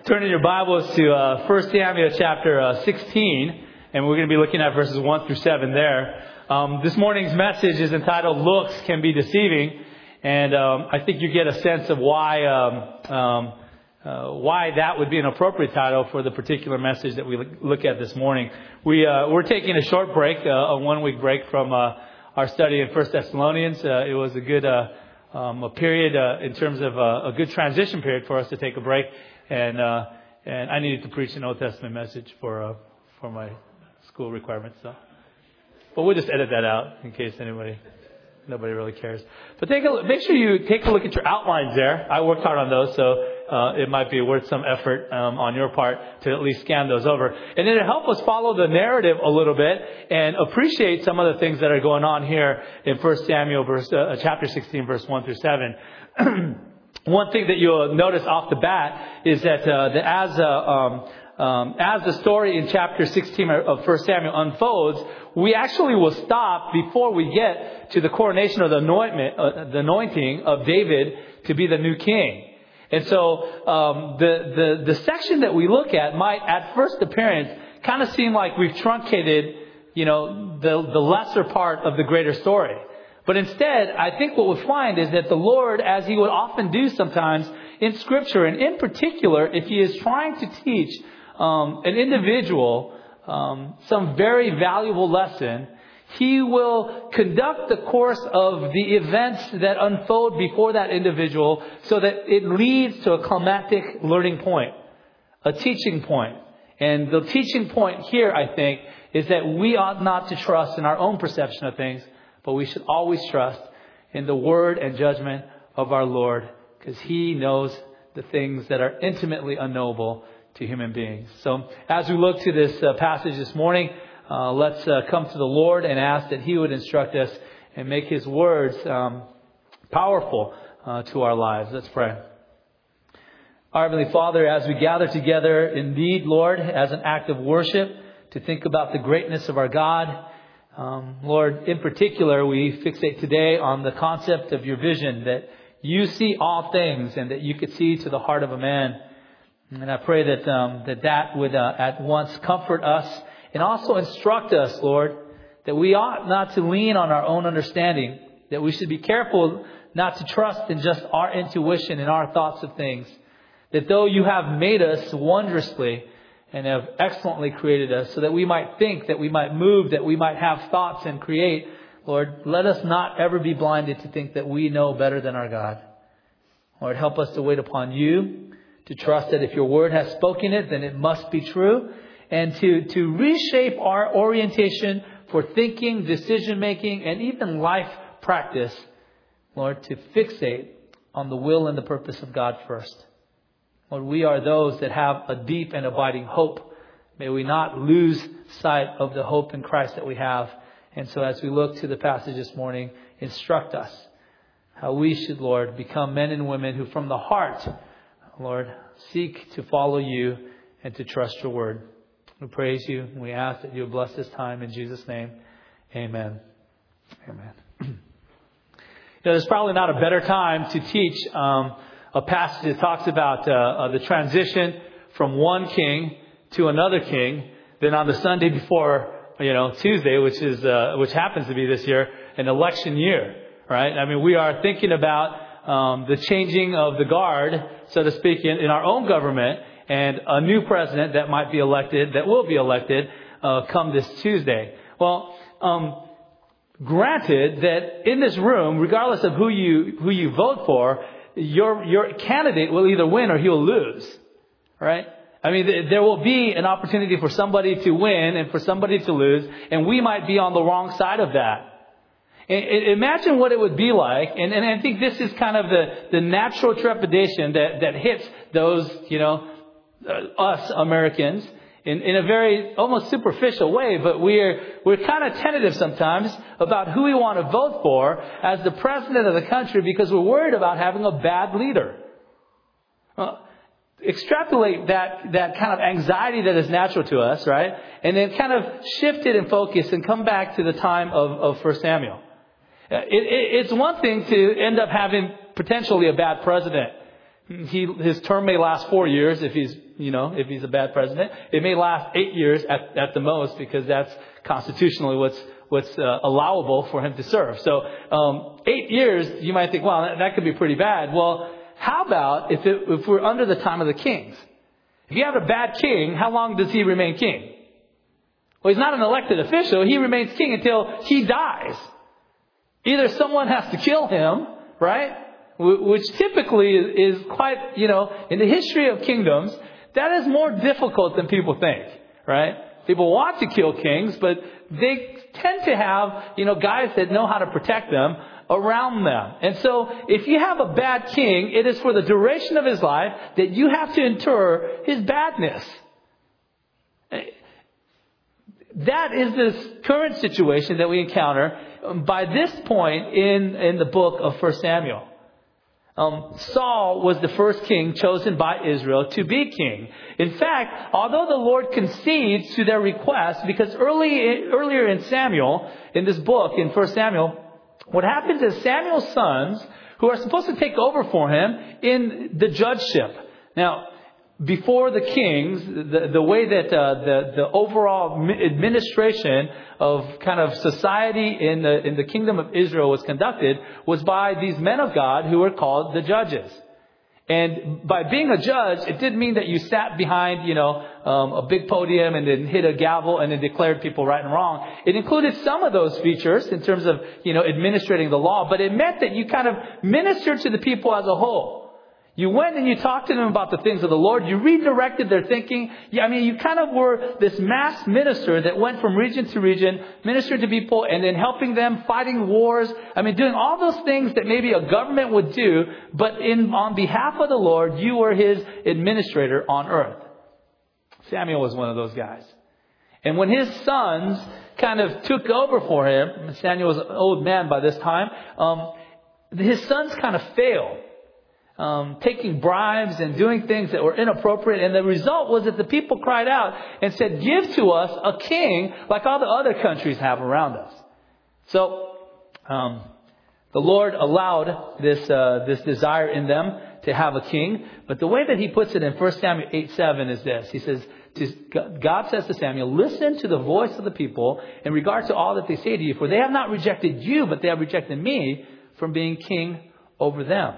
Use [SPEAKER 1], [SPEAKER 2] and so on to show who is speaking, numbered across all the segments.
[SPEAKER 1] Turn in your Bibles to 1 Samuel chapter 16, and we're going to be looking at verses 1 through 7 there. This morning's message is entitled, Looks Can Be Deceiving, and I think you get a sense of why that would be an appropriate title for the particular message that we look at this morning. We're taking a short break, a one-week break from our study in 1 Thessalonians. It was a good a period in terms of a good transition period for us to take a break. And I needed to preach an Old Testament message for my school requirements. So, but we'll just edit that out in case nobody really cares. But make sure you take a look at your outlines there. I worked hard on those, so it might be worth some effort on your part to at least scan those over. And then to help us follow the narrative a little bit and appreciate some of the things that are going on here in 1 Samuel chapter 16, verse 1 through 7. One thing that you'll notice off the bat is that as the story in chapter 16 of 1 Samuel unfolds, we actually will stop before we get to the coronation of the anointing of David to be the new king. And so the section that we look at might, at first appearance, kind of seem like we've truncated, the lesser part of the greater story. But instead, I think what we'll find is that the Lord, as He would often do sometimes in Scripture, and in particular, if He is trying to teach an individual some very valuable lesson, He will conduct the course of the events that unfold before that individual so that it leads to a climactic learning point, a teaching point. And the teaching point here, I think, is that we ought not to trust in our own perception of things, but we should always trust in the word and judgment of our Lord, because He knows the things that are intimately unknowable to human beings. So as we look to this passage this morning, let's come to the Lord and ask that He would instruct us and make His words powerful to our lives. Let's pray. Our Heavenly Father, as we gather together indeed, Lord, as an act of worship, to think about the greatness of our God, Lord, in particular, we fixate today on the concept of your vision, that you see all things and that you could see to the heart of a man. And I pray that would at once comfort us and also instruct us, Lord, that we ought not to lean on our own understanding, that we should be careful not to trust in just our intuition and our thoughts of things, that though you have made us wondrously and have excellently created us so that we might think, that we might move, that we might have thoughts and create. Lord, let us not ever be blinded to think that we know better than our God. Lord, help us to wait upon you, to trust that if your word has spoken it, then it must be true, and to reshape our orientation for thinking, decision-making, and even life practice, Lord, to fixate on the will and the purpose of God first. Lord, we are those that have a deep and abiding hope. May we not lose sight of the hope in Christ that we have. And so as we look to the passage this morning, instruct us how we should, Lord, become men and women who from the heart, Lord, seek to follow you and to trust your word. We praise you. We ask that you bless this time in Jesus' name. Amen. Amen. There's probably not a better time to teach a passage that talks about the transition from one king to another king than on the Sunday before, Tuesday, which happens to be this year an election year, right? I mean, we are thinking about the changing of the guard, so to speak, in our own government, and a new president that will be elected come this Tuesday. Well, granted that in this room, regardless of who you vote for, your candidate will either win or he will lose, right? I mean, there will be an opportunity for somebody to win and for somebody to lose, and we might be on the wrong side of that. Imagine what it would be like, and I think this is kind of the natural trepidation that hits those, us Americans in a very almost superficial way, but we're kind of tentative sometimes about who we want to vote for as the president of the country because we're worried about having a bad leader. Extrapolate that kind of anxiety that is natural to us, right? And then kind of shift it in focus and come back to the time of 1 Samuel. It's one thing to end up having potentially a bad president. His term may last 4 years if he's a bad president. It may last 8 years at the most, because that's constitutionally what's allowable for him to serve. So 8 years, you might think, well, that could be pretty bad. Well, how about if we're under the time of the kings? If you have a bad king, how long does he remain king? Well, he's not an elected official. He remains king until he dies. Either someone has to kill him, right? Which typically is quite, in the history of kingdoms, that is more difficult than people think, right? People want to kill kings, but they tend to have, guys that know how to protect them around them. And so if you have a bad king, it is for the duration of his life that you have to endure his badness. That is this current situation that we encounter by this point in the book of 1 Samuel. Saul was the first king chosen by Israel to be king. In fact, although the Lord concedes to their request, because earlier in Samuel, in this book, in 1 Samuel, what happens is Samuel's sons, who are supposed to take over for him in the judgeship. Now, before the kings, the way that the overall administration of kind of society in the kingdom of Israel was conducted was by these men of God who were called the judges. And by being a judge, it didn't mean that you sat behind, a big podium and then hit a gavel and then declared people right and wrong. It included some of those features in terms of, administrating the law, but it meant that you kind of ministered to the people as a whole. You went and you talked to them about the things of the Lord. You redirected their thinking. You kind of were this mass minister that went from region to region, ministered to people, and then helping them, fighting wars. Doing all those things that maybe a government would do, but on behalf of the Lord, you were his administrator on earth. Samuel was one of those guys. And when his sons kind of took over for him, Samuel was an old man by this time, his sons kind of failed. Taking bribes and doing things that were inappropriate. And the result was that the people cried out and said, give to us a king like all the other countries have around us. So the Lord allowed this desire in them to have a king. But the way that he puts it in 1 Samuel 8:7 is this. He says, God says to Samuel, listen to the voice of the people in regard to all that they say to you. For they have not rejected you, but they have rejected me from being king over them.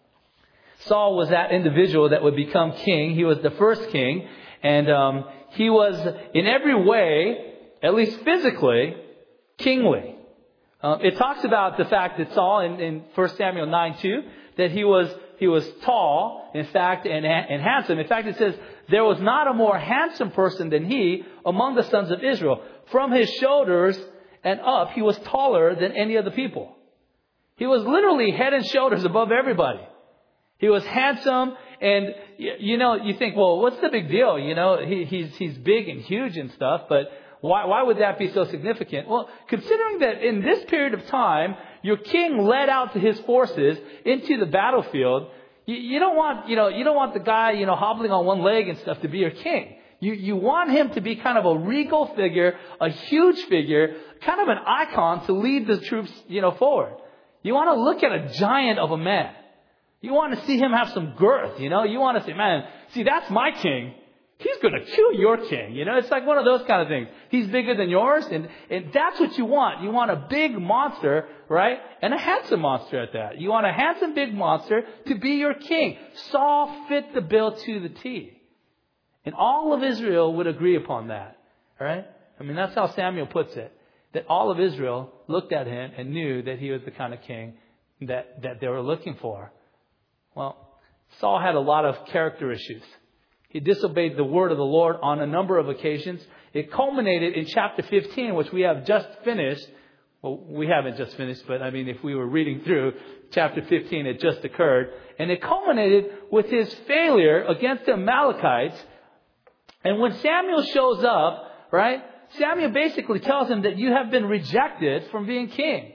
[SPEAKER 1] Saul was that individual that would become king. He was the first king. And he was in every way, at least physically, kingly. It talks about the fact that Saul in 1 Samuel 9:2, that he was tall, in fact, and handsome. In fact, it says, there was not a more handsome person than he among the sons of Israel. From his shoulders and up, he was taller than any of the people. He was literally head and shoulders above everybody. He was handsome, and you think, well, what's the big deal? He's big and huge and stuff, but why would that be so significant? Well, considering that in this period of time, your king led out his forces into the battlefield, you don't want the guy, hobbling on one leg and stuff to be your king. You want him to be kind of a regal figure, a huge figure, kind of an icon to lead the troops, forward. You want to look at a giant of a man. You want to see him have some girth, You want to say, man, see, that's my king. He's going to kill your king. It's like one of those kind of things. He's bigger than yours. And that's what you want. You want a big monster, right? And a handsome monster at that. You want a handsome big monster to be your king. Saul fit the bill to the T. And all of Israel would agree upon that, right? That's how Samuel puts it. That all of Israel looked at him and knew that he was the kind of king that they were looking for. Well, Saul had a lot of character issues. He disobeyed the word of the Lord on a number of occasions. It culminated in chapter 15, which we have just finished. Well, we haven't just finished, but if we were reading through chapter 15, it just occurred. And it culminated with his failure against the Amalekites. And when Samuel shows up, right, Samuel basically tells him that you have been rejected from being king.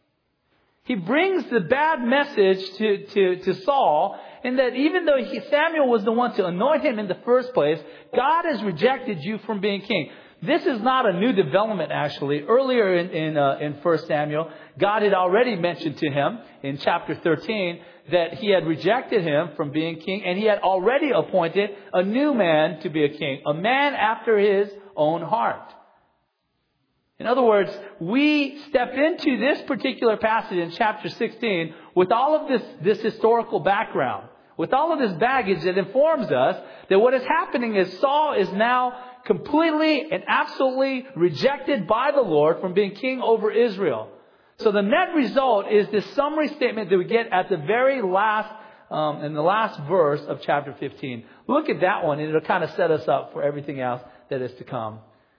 [SPEAKER 1] He brings the bad message to Saul, in that even though Samuel was the one to anoint him in the first place, God has rejected you from being king. this is not a new development, actually. Earlier in 1 Samuel, God had already mentioned to him in chapter 13 that he had rejected him from being king, and he had already appointed a new man to be a king, a man after his own heart. In other words, we step into this particular passage in chapter 16 with all of this historical background, with all of this baggage that informs us that what is happening is Saul is now completely and absolutely rejected by the Lord from being king over Israel. So the net result is this summary statement that we get at the very last, in the last verse of chapter 15. Look at that one, and it'll kind of set us up for everything else that is to come.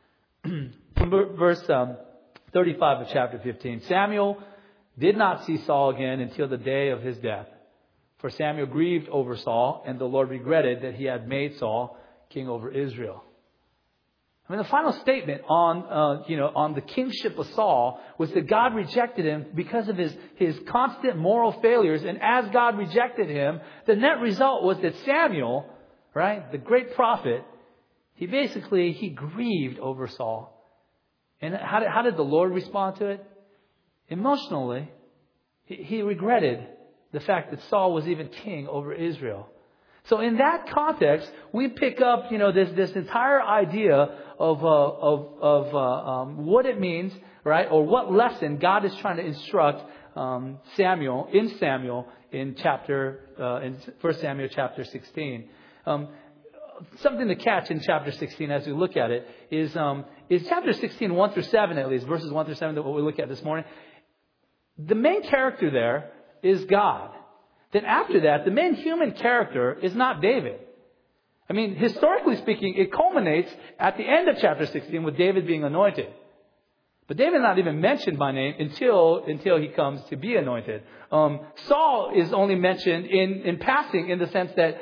[SPEAKER 1] Verse 35 of chapter 15. Samuel did not see Saul again until the day of his death. For Samuel grieved over Saul, and the Lord regretted that he had made Saul king over Israel. I mean, the final statement on the kingship of Saul was that God rejected him because of his constant moral failures. And as God rejected him, the net result was that Samuel, right, the great prophet, he grieved over Saul. And how did the Lord respond to it? Emotionally, he regretted the fact that Saul was even king over Israel. So in that context, we pick up, this entire idea of what it means, right, or what lesson God is trying to instruct Samuel in 1 Samuel chapter 16. Something to catch in chapter 16 as we look at it is chapter 16, 1 through 7 at least, verses 1 through 7 that we look at this morning. The main character there is God. Then after that, the main human character is not David. I mean, historically speaking, it culminates at the end of chapter 16 with David being anointed. But David is not even mentioned by name until he comes to be anointed. Saul is only mentioned in passing in the sense that,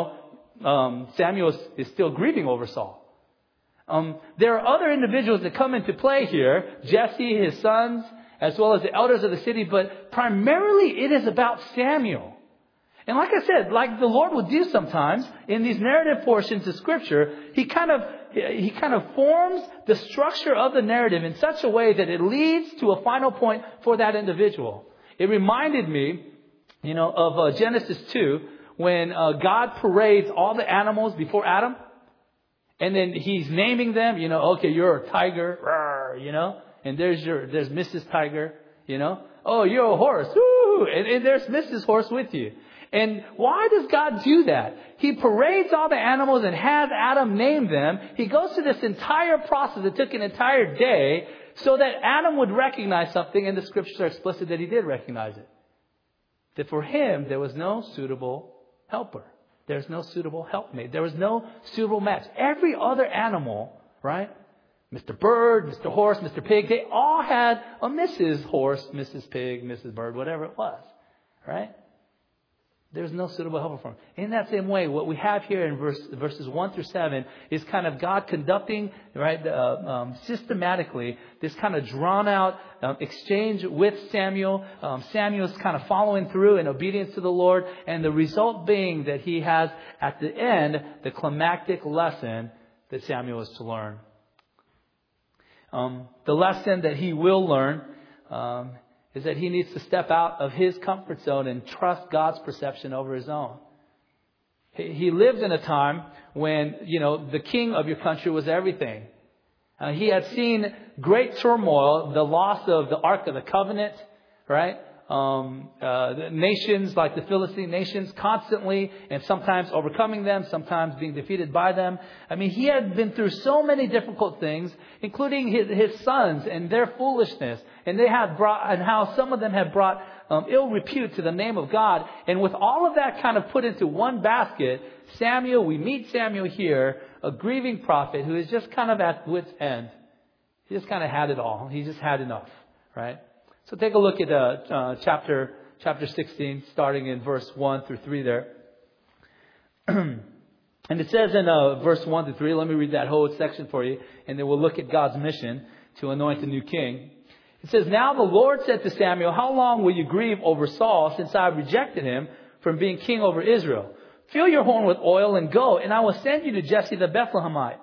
[SPEAKER 1] Samuel is still grieving over Saul. There are other individuals that come into play here. Jesse, his sons, as well as the elders of the city. But primarily it is about Samuel. And like I said, like the Lord will do sometimes in these narrative portions of Scripture, He kind of forms the structure of the narrative in such a way that it leads to a final point for that individual. It reminded me, of Genesis 2, when God parades all the animals before Adam, and then He's naming them. Okay, you're a tiger, and there's Mrs. Tiger, Oh, you're a horse, woo, and there's Mrs. Horse with you. And why does God do that? He parades all the animals and has Adam name them. He goes through this entire process. It took an entire day so that Adam would recognize something, and the Scriptures are explicit that he did recognize it. That for him, there was no suitable helper. There's no suitable helpmate. There was no suitable match. Every other animal, right? Mr. Bird, Mr. Horse, Mr. Pig, they all had a Mrs. Horse, Mrs. Pig, Mrs. Bird, whatever it was, right? There's no suitable helper for him. In that same way, what we have here in verses 1 through 7 is kind of God conducting, right, systematically this kind of drawn out exchange with Samuel. Samuel's kind of following through in obedience to the Lord, and the result being that he has at the end the climactic lesson that Samuel is to learn. The lesson that he will learn is that he needs to step out of his comfort zone and trust God's perception over his own. He lived in a time when, the king of your country was everything. He had seen great turmoil, the loss of the Ark of the Covenant, right? The nations like the Philistine nations constantly and sometimes overcoming them, sometimes being defeated by them. I mean, he had been through so many difficult things, including his sons and their foolishness. And how some of them had brought ill repute to the name of God. And with all of that kind of put into one basket, we meet Samuel here, a grieving prophet who is just kind of at wit's end. He just kind of had it all. He just had enough, right? So take a look at chapter 16, starting in verse 1 through 3 there. And it says in verse 1 through 3, let me read that whole section for you, and then we'll look at God's mission to anoint a new king. It says, "Now the Lord said to Samuel, how long will you grieve over Saul, since I have rejected him from being king over Israel? Fill your horn with oil and go, and I will send you to Jesse the Bethlehemite,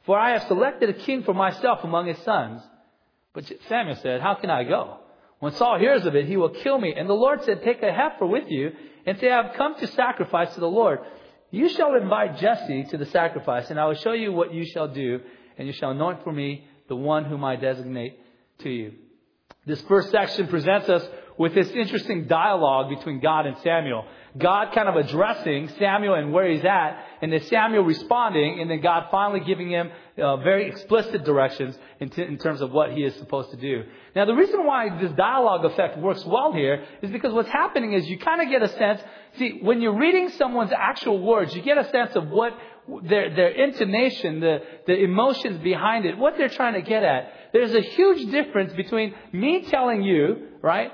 [SPEAKER 1] For I have selected a king for myself among his sons. But Samuel said, how can I go? When Saul hears of it, he will kill me. And the Lord said, take a heifer with you and say, I have come to sacrifice to the Lord. You shall invite Jesse to the sacrifice, and I will show you what you shall do, and you shall anoint for me the one whom I designate to you. This first section presents us with this interesting dialogue between God and Samuel. God kind of addressing Samuel and where he's at, and then Samuel responding, and then God finally giving him very explicit directions in terms of what he is supposed to do. Now, the reason why this dialogue effect works well here is because what's happening is you kind of get a sense. See, when you're reading someone's actual words, you get a sense of what their intonation, the emotions behind it, what they're trying to get at. There's a huge difference between me telling you, right?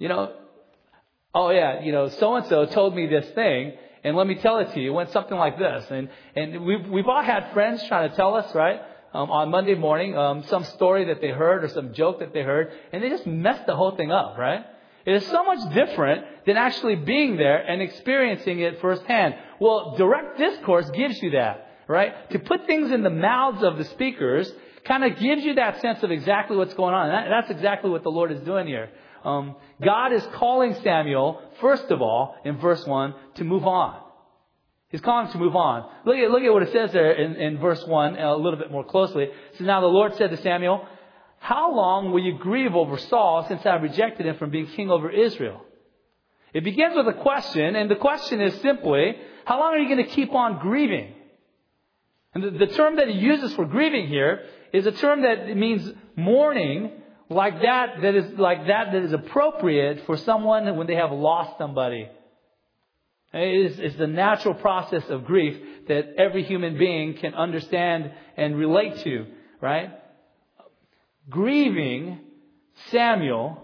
[SPEAKER 1] Oh yeah, so-and-so told me this thing, and let me tell it to you. It went something like this. And we've all had friends trying to tell us, right, on Monday morning, some story that they heard or some joke that they heard, and they just messed the whole thing up, right? It is so much different than actually being there and experiencing it firsthand. Well, direct discourse gives you that, right? To put things in the mouths of the speakers kind of gives you that sense of exactly what's going on. And that's exactly what the Lord is doing here. God is calling Samuel, first of all, in verse 1, to move on. He's calling him to move on. Look at what it says there in verse 1 a little bit more closely. It says, now the Lord said to Samuel, how long will you grieve over Saul since I rejected him from being king over Israel? It begins with a question, and the question is simply, how long are you going to keep on grieving? And the term that he uses for grieving here is a term that means mourning, like that is appropriate for someone when they have lost somebody. It's the natural process of grief that every human being can understand and relate to, right? Grieving Samuel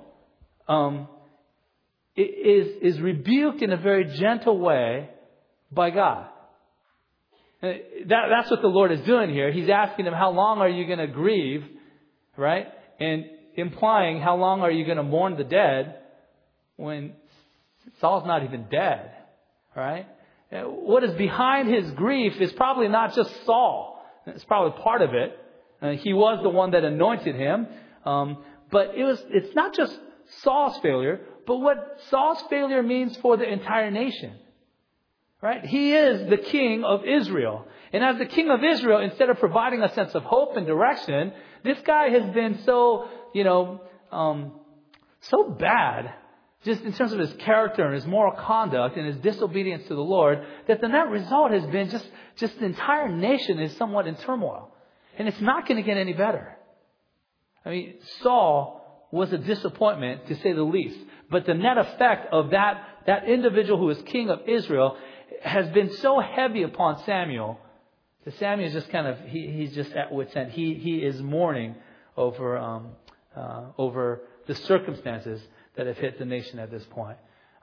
[SPEAKER 1] is rebuked in a very gentle way by God. That's what the Lord is doing here. He's asking him, how long are you going to grieve, right? And implying, how long are you going to mourn the dead when Saul's not even dead, right? What is behind his grief is probably not just Saul. It's probably part of it. He was the one that anointed him. But it's not just Saul's failure, but what Saul's failure means for the entire nation. Right? He is the king of Israel. And as the king of Israel, instead of providing a sense of hope and direction, this guy has been so bad, just in terms of his character and his moral conduct and his disobedience to the Lord, that the net result has been just the entire nation is somewhat in turmoil. And it's not going to get any better. I mean, Saul was a disappointment, to say the least. But the net effect of that individual who is king of Israel has been so heavy upon Samuel that Samuel is just he's just at wit's end. He is mourning over the circumstances that have hit the nation at this point.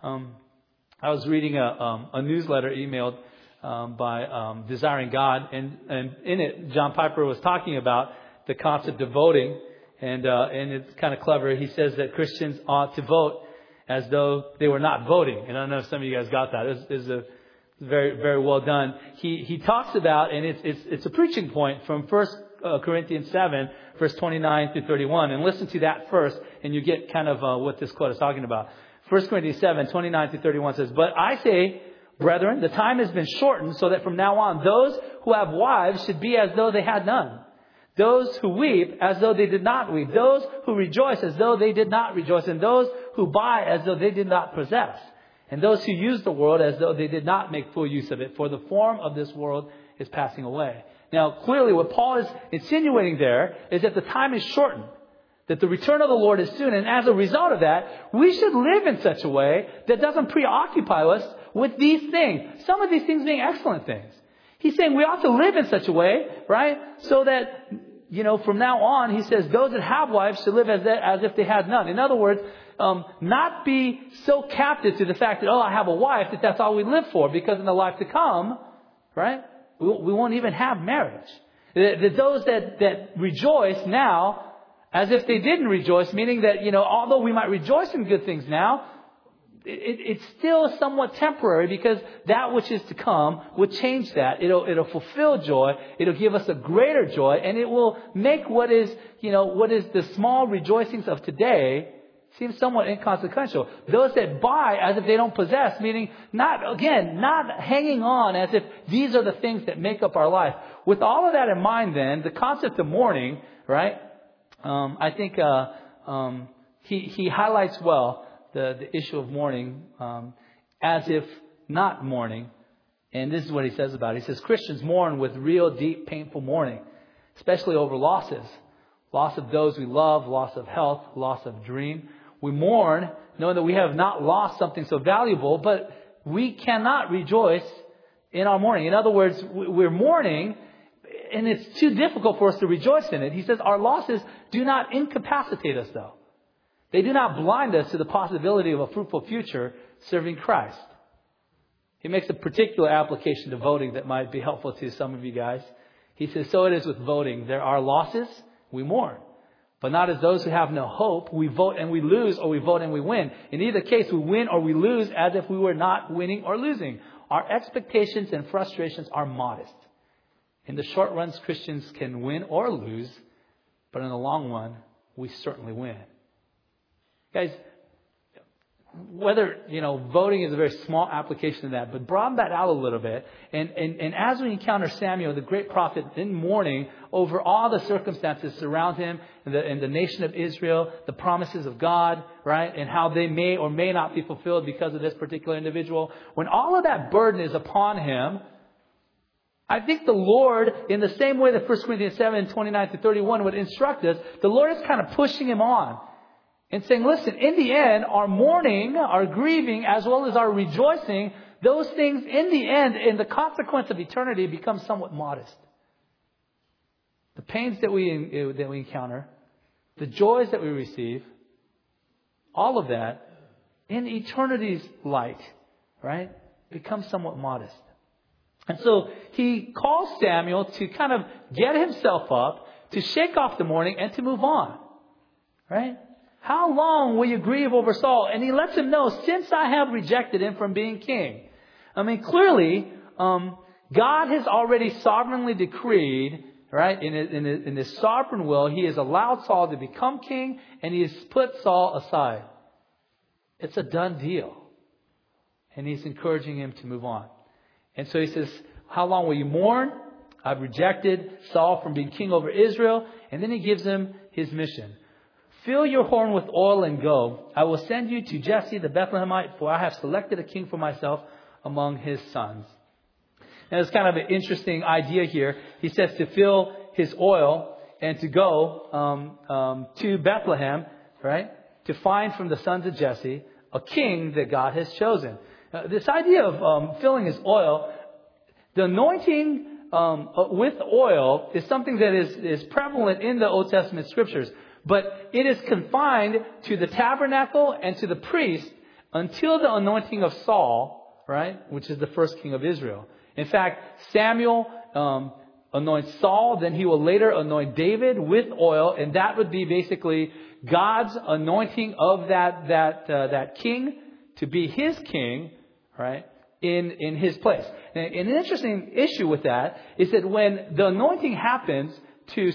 [SPEAKER 1] I was reading a newsletter emailed by Desiring God, and in it, John Piper was talking about the concept of voting, and it's kind of clever. He says that Christians ought to vote as though they were not voting, and I don't know if some of you guys got that. It's a very, very well done. He talks about, and it's a preaching point from 1 Corinthians 7, verse 29 through 31, and listen to that first, and you get kind of what this quote is talking about. 1 Corinthians 7, 29 through 31 says, but I say, brethren, the time has been shortened so that from now on those who have wives should be as though they had none. Those who weep as though they did not weep. Those who rejoice as though they did not rejoice. And those who buy as though they did not possess. And those who use the world as though they did not make full use of it. For the form of this world is passing away. Now, clearly what Paul is insinuating there is that the time is shortened. That the return of the Lord is soon. And as a result of that, we should live in such a way that doesn't preoccupy us with these things. Some of these things being excellent things. He's saying we ought to live in such a way, right? So that, from now on, he says, those that have wives should live as if they had none. In other words, not be so captive to the fact that, I have a wife, that's all we live for. Because in the life to come, right, we won't even have marriage. That those that rejoice now, as if they didn't rejoice, meaning that, although we might rejoice in good things now, it's still somewhat temporary, because that which is to come will change that. It'll fulfill joy. It'll give us a greater joy, and it will make what is the small rejoicings of today seem somewhat inconsequential. Those that buy as if they don't possess, meaning not hanging on as if these are the things that make up our life. With all of that in mind, then, the concept of mourning, right? I think he highlights well the issue of mourning as if not mourning. And this is what he says about it. He says, Christians mourn with real, deep, painful mourning, especially over losses. Loss of those we love, loss of health, loss of dream. We mourn knowing that we have not lost something so valuable, but we cannot rejoice in our mourning. In other words, we're mourning, and it's too difficult for us to rejoice in it. He says our losses do not incapacitate us, though. They do not blind us to the possibility of a fruitful future serving Christ. He makes a particular application to voting that might be helpful to some of you guys. He says, so it is with voting. There are losses, we mourn. But not as those who have no hope. We vote and we lose, or we vote and we win. In either case, we win or we lose as if we were not winning or losing. Our expectations and frustrations are modest. In the short runs, Christians can win or lose, but in the long run, we certainly win. Guys, whether, voting is a very small application of that, but broaden that out a little bit. And as we encounter Samuel, the great prophet, in mourning over all the circumstances surround him and the nation of Israel, the promises of God, right? And how they may or may not be fulfilled because of this particular individual. When all of that burden is upon him, I think the Lord, in the same way that 1 Corinthians 7:29-31 would instruct us, the Lord is kind of pushing him on. And saying, listen, in the end, our mourning, our grieving, as well as our rejoicing, those things in the end, in the consequence of eternity, become somewhat modest. The pains that we encounter, the joys that we receive, all of that, in eternity's light, right, becomes somewhat modest. And so he calls Samuel to kind of get himself up, to shake off the mourning, and to move on, right? How long will you grieve over Saul? And he lets him know, since I have rejected him from being king. I mean, clearly, God has already sovereignly decreed, right, in his sovereign will, he has allowed Saul to become king, and he has put Saul aside. It's a done deal. And he's encouraging him to move on. And so he says, how long will you mourn? I've rejected Saul from being king over Israel. And then he gives him his mission. Fill your horn with oil and go. I will send you to Jesse the Bethlehemite, for I have selected a king for myself among his sons. And it's kind of an interesting idea here. He says to fill his oil and to go to Bethlehem, right? To find from the sons of Jesse a king that God has chosen. This idea of filling his oil, the anointing with oil is something that is prevalent in the Old Testament scriptures. But it is confined to the tabernacle and to the priest until the anointing of Saul, right? Which is the first king of Israel. In fact, Samuel anoints Saul, then he will later anoint David with oil, and that would be basically God's anointing of that king to be his king, right? In his place. And an interesting issue with that is that when the anointing happens to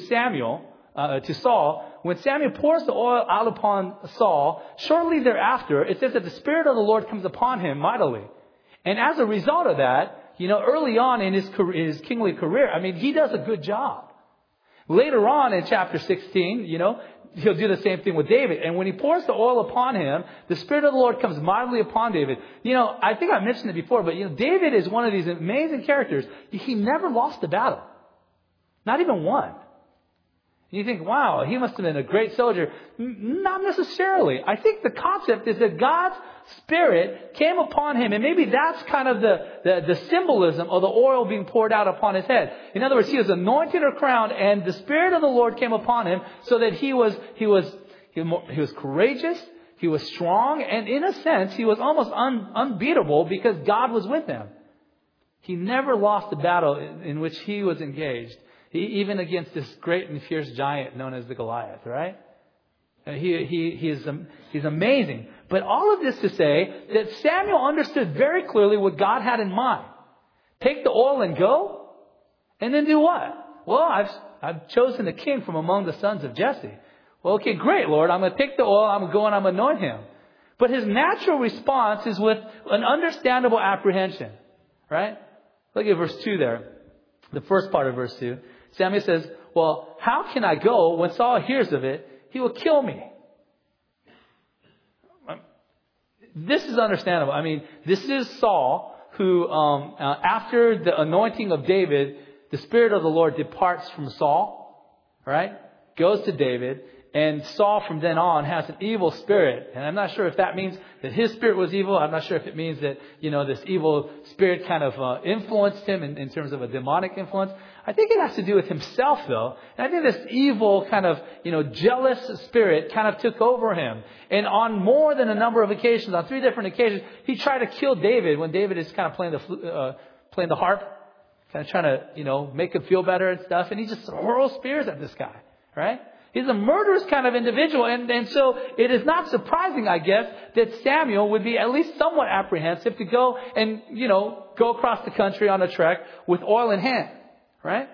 [SPEAKER 1] Saul, when Samuel pours the oil out upon Saul, shortly thereafter, it says that the Spirit of the Lord comes upon him mightily. And as a result of that, early on in his kingly career, I mean, he does a good job. Later on in chapter 16, he'll do the same thing with David. And when he pours the oil upon him, the Spirit of the Lord comes mightily upon David. I think I mentioned it before, but David is one of these amazing characters. He never lost a battle. Not even one. You think, wow, he must have been a great soldier. Not necessarily. I think the concept is that God's Spirit came upon him, and maybe that's kind of the symbolism of the oil being poured out upon his head. In other words, he was anointed or crowned, and the Spirit of the Lord came upon him so that he was courageous, he was strong, and in a sense, he was almost unbeatable because God was with him. He never lost a battle in which he was engaged. Even against this great and fierce giant known as the Goliath, right? He's amazing. But all of this to say that Samuel understood very clearly what God had in mind. Take the oil and go, and then do what? Well, I've chosen a king from among the sons of Jesse. Well, okay, great, Lord. I'm going to take the oil, I'm going to go and I'm going to anoint him. But his natural response is with an understandable apprehension. Right? Look at verse 2 there. The first part of verse 2. Samuel says, well, how can I go? When Saul hears of it, he will kill me. This is understandable. I mean, this is Saul who, after the anointing of David, the Spirit of the Lord departs from Saul, right? Goes to David. And Saul from then on has an evil spirit. And I'm not sure if that means that his spirit was evil. I'm not sure if it means that, this evil spirit kind of influenced him in terms of a demonic influence. I think it has to do with himself, though. And I think this evil kind of, jealous spirit kind of took over him. And on more than a number of occasions, on 3 different occasions, he tried to kill David when David is kind of playing the harp, kind of trying to, make him feel better and stuff. And he just hurls spears at this guy, right? He's a murderous kind of individual. And so it is not surprising, I guess, that Samuel would be at least somewhat apprehensive to go and, go across the country on a trek with oil in hand. Right?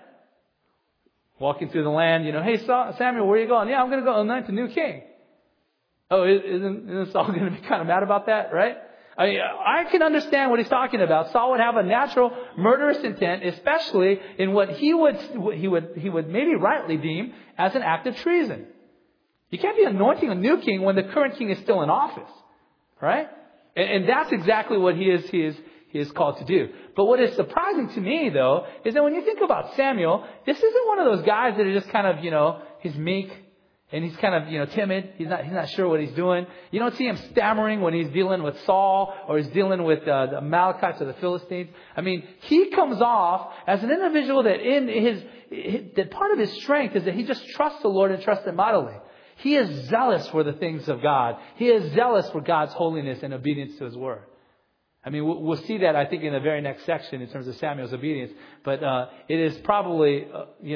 [SPEAKER 1] Walking through the land, hey, Samuel, where are you going? Yeah, I'm going to go anoint the new king. Oh, isn't Saul going to be kind of mad about that? Right? I can understand what he's talking about. Saul would have a natural murderous intent, especially in what he would maybe rightly deem as an act of treason. You can't be anointing a new king when the current king is still in office, right? And that's exactly what he is called to do. But what is surprising to me, though, is that when you think about Samuel, this isn't one of those guys that are just kind of, he's meek. And he's kind of, timid. He's not sure what he's doing. You don't see him stammering when he's dealing with Saul or he's dealing with the Amalekites or the Philistines. I mean, he comes off as an individual that that part of his strength is that he just trusts the Lord and trusts Him mightily. He is zealous for the things of God. He is zealous for God's holiness and obedience to His word. I mean, we'll see that, I think, in the very next section in terms of Samuel's obedience. But it is probably,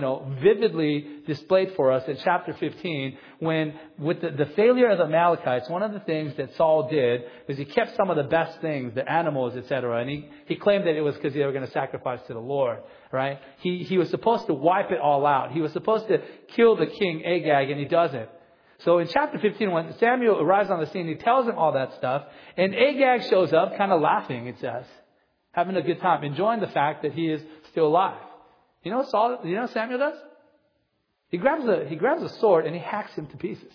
[SPEAKER 1] vividly displayed for us in chapter 15 when, with the failure of the Amalekites, one of the things that Saul did was he kept some of the best things, the animals, etc. And he claimed that it was because they were going to sacrifice to the Lord, right? He was supposed to wipe it all out. He was supposed to kill the king Agag, and he doesn't. So in chapter 15, when Samuel arrives on the scene, he tells him all that stuff. And Agag shows up kind of laughing, it says. Having a good time, enjoying the fact that he is still alive. You know what Samuel does? He grabs a sword and he hacks him to pieces.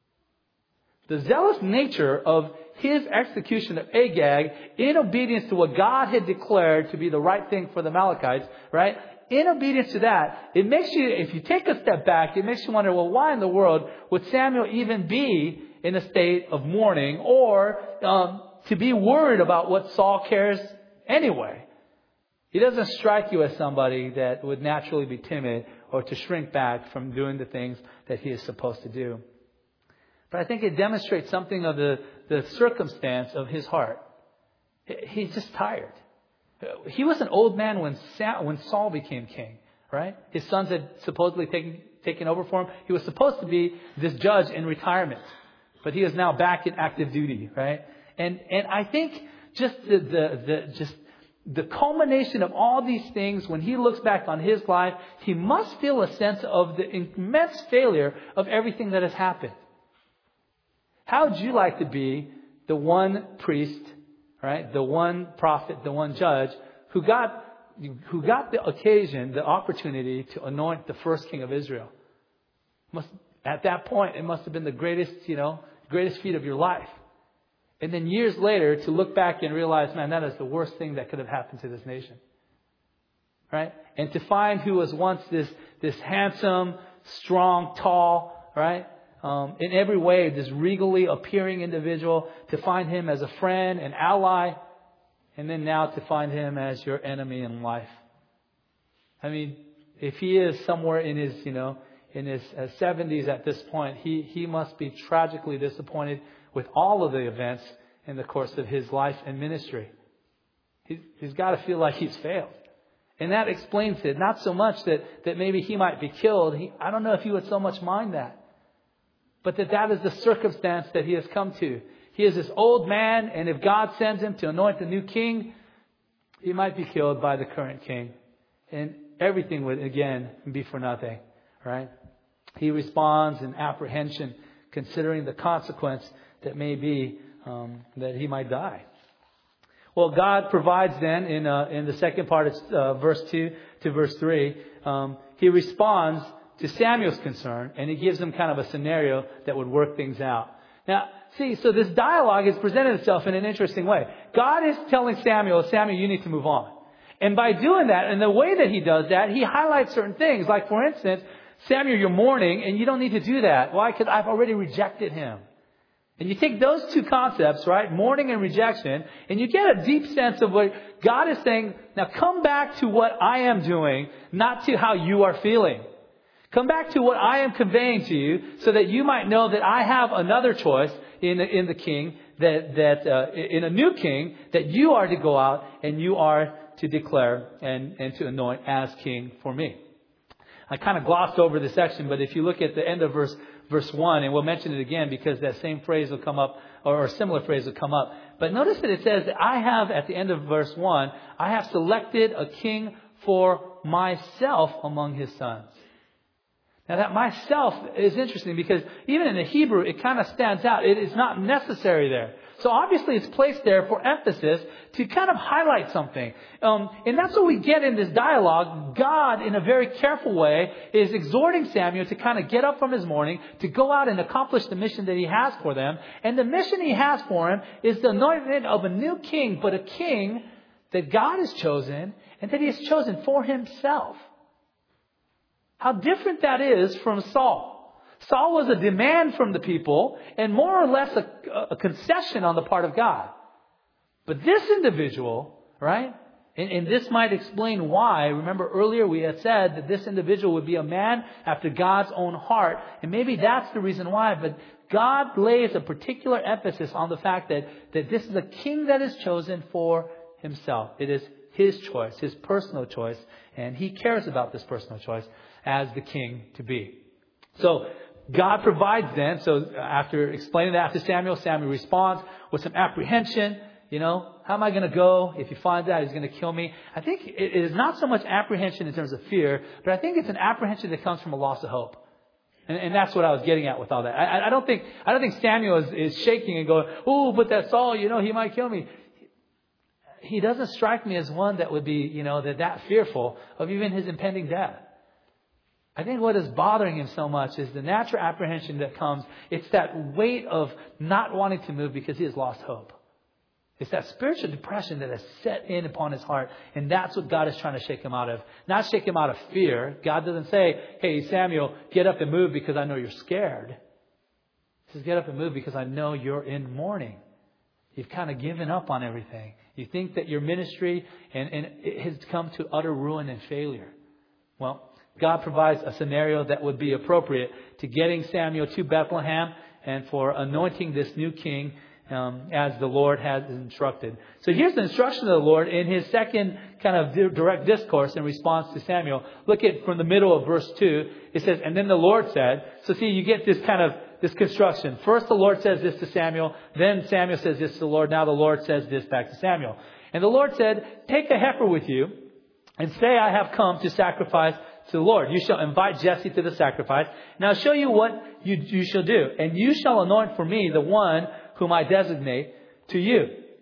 [SPEAKER 1] The zealous nature of his execution of Agag in obedience to what God had declared to be the right thing for the Amalekites, right? In obedience to that, it makes you, if you take a step back, it makes you wonder, well, why in the world would Samuel even be in a state of mourning or to be worried about what Saul cares anyway? He doesn't strike you as somebody that would naturally be timid or to shrink back from doing the things that he is supposed to do. But I think it demonstrates something of the circumstance of his heart. He's just tired. He was an old man when Saul became king, right? His sons had supposedly taken over for him. He was supposed to be this judge in retirement, but he is now back in active duty, right? And I think just the culmination of all these things, when he looks back on his life, he must feel a sense of the immense failure of everything that has happened. How would you like to be the one priest, right? The one prophet, the one judge who got the occasion, the opportunity to anoint the first king of Israel? At that point, it must have been the greatest feat of your life. And then years later, to look back and realize, man, that is the worst thing that could have happened to this nation. Right? And to find who was once this handsome, strong, tall, right? In every way, this regally appearing individual, to find him as a friend, an ally, and then now to find him as your enemy in life. I mean, if he is somewhere in his 70s at this point, he must be tragically disappointed with all of the events in the course of his life and ministry. He's got to feel like he's failed. And that explains it. Not so much that maybe he might be killed. I don't know if he would so much mind that. but that is the circumstance that he has come to. He is this old man, and if God sends him to anoint the new king, he might be killed by the current king. And everything would, again, be for nothing, right? He responds in apprehension, considering the consequence that may be that he might die. Well, God provides then in the second part of verse 2 to verse 3, he responds to Samuel's concern, and he gives him kind of a scenario that would work things out. Now, see, so this dialogue has presented itself in an interesting way. God is telling Samuel, you need to move on. And by doing that, and the way that he does that, he highlights certain things. Like, for instance, Samuel, you're mourning, and you don't need to do that. Why? Because I've already rejected him. And you take those two concepts, right, mourning and rejection, and you get a deep sense of what God is saying. Now come back to what I am doing, not to how you are feeling. Come back to what I am conveying to you, so that you might know that I have another choice in the king, in a new king, that you are to go out and you are to declare and to anoint as king for me. I kind of glossed over this section, but if you look at the end of verse 1, and we'll mention it again because that same phrase will come up, or a similar phrase will come up. But notice that it says that I have, at the end of verse 1, I have selected a king for myself among his sons. Now that myself is interesting because even in the Hebrew, it kind of stands out. It is not necessary there. So obviously it's placed there for emphasis to kind of highlight something. And that's what we get in this dialogue. God, in a very careful way, is exhorting Samuel to kind of get up from his mourning, to go out and accomplish the mission that he has for them. And the mission he has for him is the anointment of a new king, but a king that God has chosen and that he has chosen for himself. How different that is from Saul. Saul was a demand from the people and more or less a concession on the part of God. But this individual, right? And this might explain why. Remember earlier we had said that this individual would be a man after God's own heart. And maybe that's the reason why. But God lays a particular emphasis on the fact that this is a king that is chosen for himself. It is his choice, his personal choice. And he cares about this personal choice as the king to be. So God provides then. So after explaining that to Samuel, Samuel responds with some apprehension. How am I going to go? If he finds out, he's going to kill me. I think it is not so much apprehension in terms of fear, but I think it's an apprehension that comes from a loss of hope. And that's what I was getting at with all that. I don't think Samuel is shaking and going, oh, but that Saul, he might kill me. He doesn't strike me as one that would be, that fearful of even his impending death. I think what is bothering him so much is the natural apprehension that comes. It's that weight of not wanting to move because he has lost hope. It's that spiritual depression that has set in upon his heart. And that's what God is trying to shake him out of. Not shake him out of fear. God doesn't say, hey, Samuel, get up and move because I know you're scared. He says, get up and move because I know you're in mourning. You've kind of given up on everything. You think that your ministry and it has come to utter ruin and failure. Well, God provides a scenario that would be appropriate to getting Samuel to Bethlehem and for anointing this new king as the Lord has instructed. So here's the instruction of the Lord in his second kind of direct discourse in response to Samuel. Look at from the middle of verse 2. It says, and then the Lord said. So see, you get this construction. First the Lord says this to Samuel. Then Samuel says this to the Lord. Now the Lord says this back to Samuel. And the Lord said, take a heifer with you and say I have come to sacrifice to the Lord. You shall invite Jesse to the sacrifice. Now I'll show you what you shall do. And you shall anoint for me the one whom I designate to you.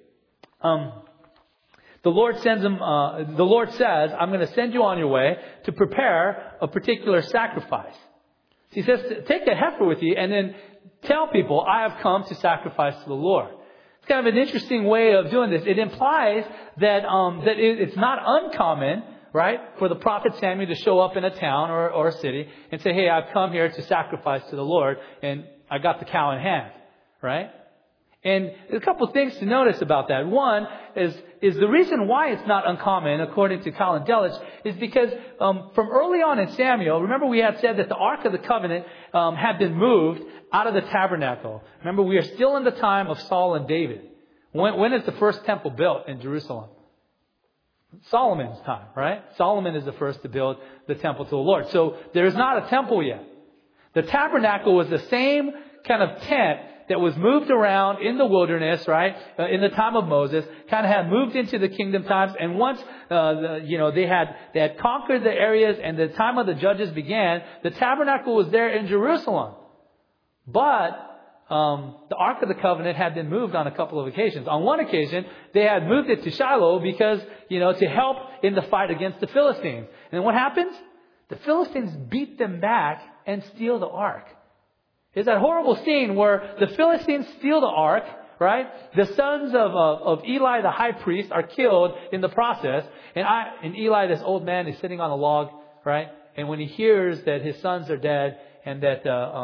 [SPEAKER 1] The Lord says, I'm going to send you on your way to prepare a particular sacrifice. He says, take a heifer with you and then tell people, I have come to sacrifice to the Lord. It's kind of an interesting way of doing this. It implies that it's not uncommon, right, for the prophet Samuel to show up in a town or a city and say, hey, I've come here to sacrifice to the Lord and I got the cow in hand, right? And there's a couple of things to notice about that. One is the reason why it's not uncommon, according to Colin Delich, is because from early on in Samuel, remember we had said that the Ark of the Covenant had been moved out of the tabernacle. Remember, we are still in the time of Saul and David. When is the first temple built in Jerusalem? Solomon's time, right? Solomon is the first to build the temple to the Lord. So there is not a temple yet. The tabernacle was the same kind of tent that was moved around in the wilderness, right? In the time of Moses, kind of had moved into the kingdom times. And once, they had conquered the areas and the time of the judges began, the tabernacle was there in Jerusalem. But the Ark of the Covenant had been moved on a couple of occasions. On one occasion, they had moved it to Shiloh because, to help in the fight against the Philistines. And what happens? The Philistines beat them back and steal the Ark. It's that horrible scene where the Philistines steal the Ark, right? The sons of Eli, the high priest, are killed in the process. And Eli, this old man, is sitting on a log, right? And when he hears that his sons are dead and that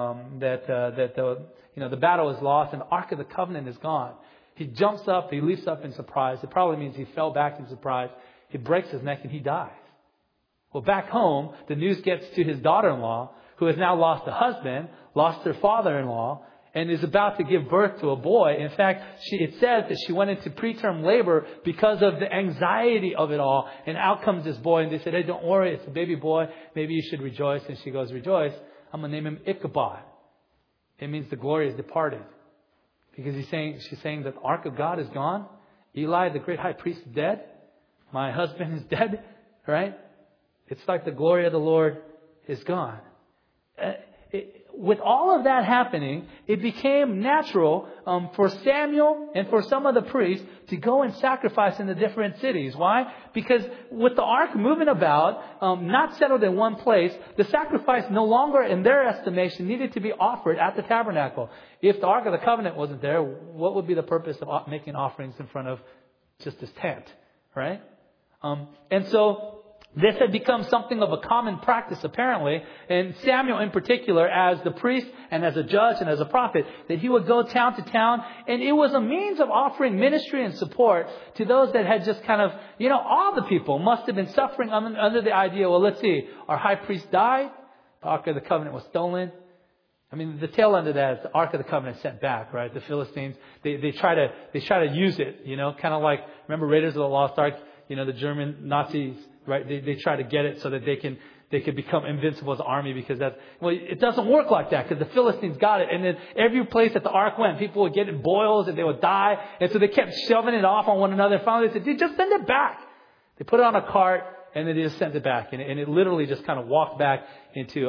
[SPEAKER 1] the battle is lost and the Ark of the Covenant is gone, he jumps up, he leaps up in surprise. It probably means he fell back in surprise. He breaks his neck and he dies. Well, back home, the news gets to his daughter-in-law, who has now lost a husband, lost her father-in-law, and is about to give birth to a boy. In fact, it says that she went into preterm labor because of the anxiety of it all. And out comes this boy, and they said, "Hey, don't worry, it's a baby boy. Maybe you should rejoice." And she goes, "Rejoice. I'm going to name him Ichabod." It means the glory is departed. Because she's saying that the Ark of God is gone. Eli, the great high priest, is dead. My husband is dead, right? It's like the glory of the Lord is gone. With all of that happening, it became natural for Samuel and for some of the priests to go and sacrifice in the different cities. Why? Because with the ark moving about, not settled in one place, the sacrifice no longer, in their estimation, needed to be offered at the tabernacle. If the Ark of the Covenant wasn't there, what would be the purpose of making offerings in front of just this tent, right? And so this had become something of a common practice, apparently, and Samuel in particular, as the priest and as a judge and as a prophet, that he would go town to town, and it was a means of offering ministry and support to those that had just kind of, all the people must have been suffering under the idea, well, let's see, our high priest died, the Ark of the Covenant was stolen. I mean, the tail end of that is the Ark of the Covenant sent back, right? The Philistines, they try to use it, kind of like, remember Raiders of the Lost Ark, the German Nazis, right? They try to get it so that they could become invincible as an army, because it doesn't work like that, because the Philistines got it. And then every place that the ark went, people would get in boils and they would die. And so they kept shoving it off on one another. And finally they said, just send it back. They put it on a cart and then they just sent it back. And it literally just kind of walked back into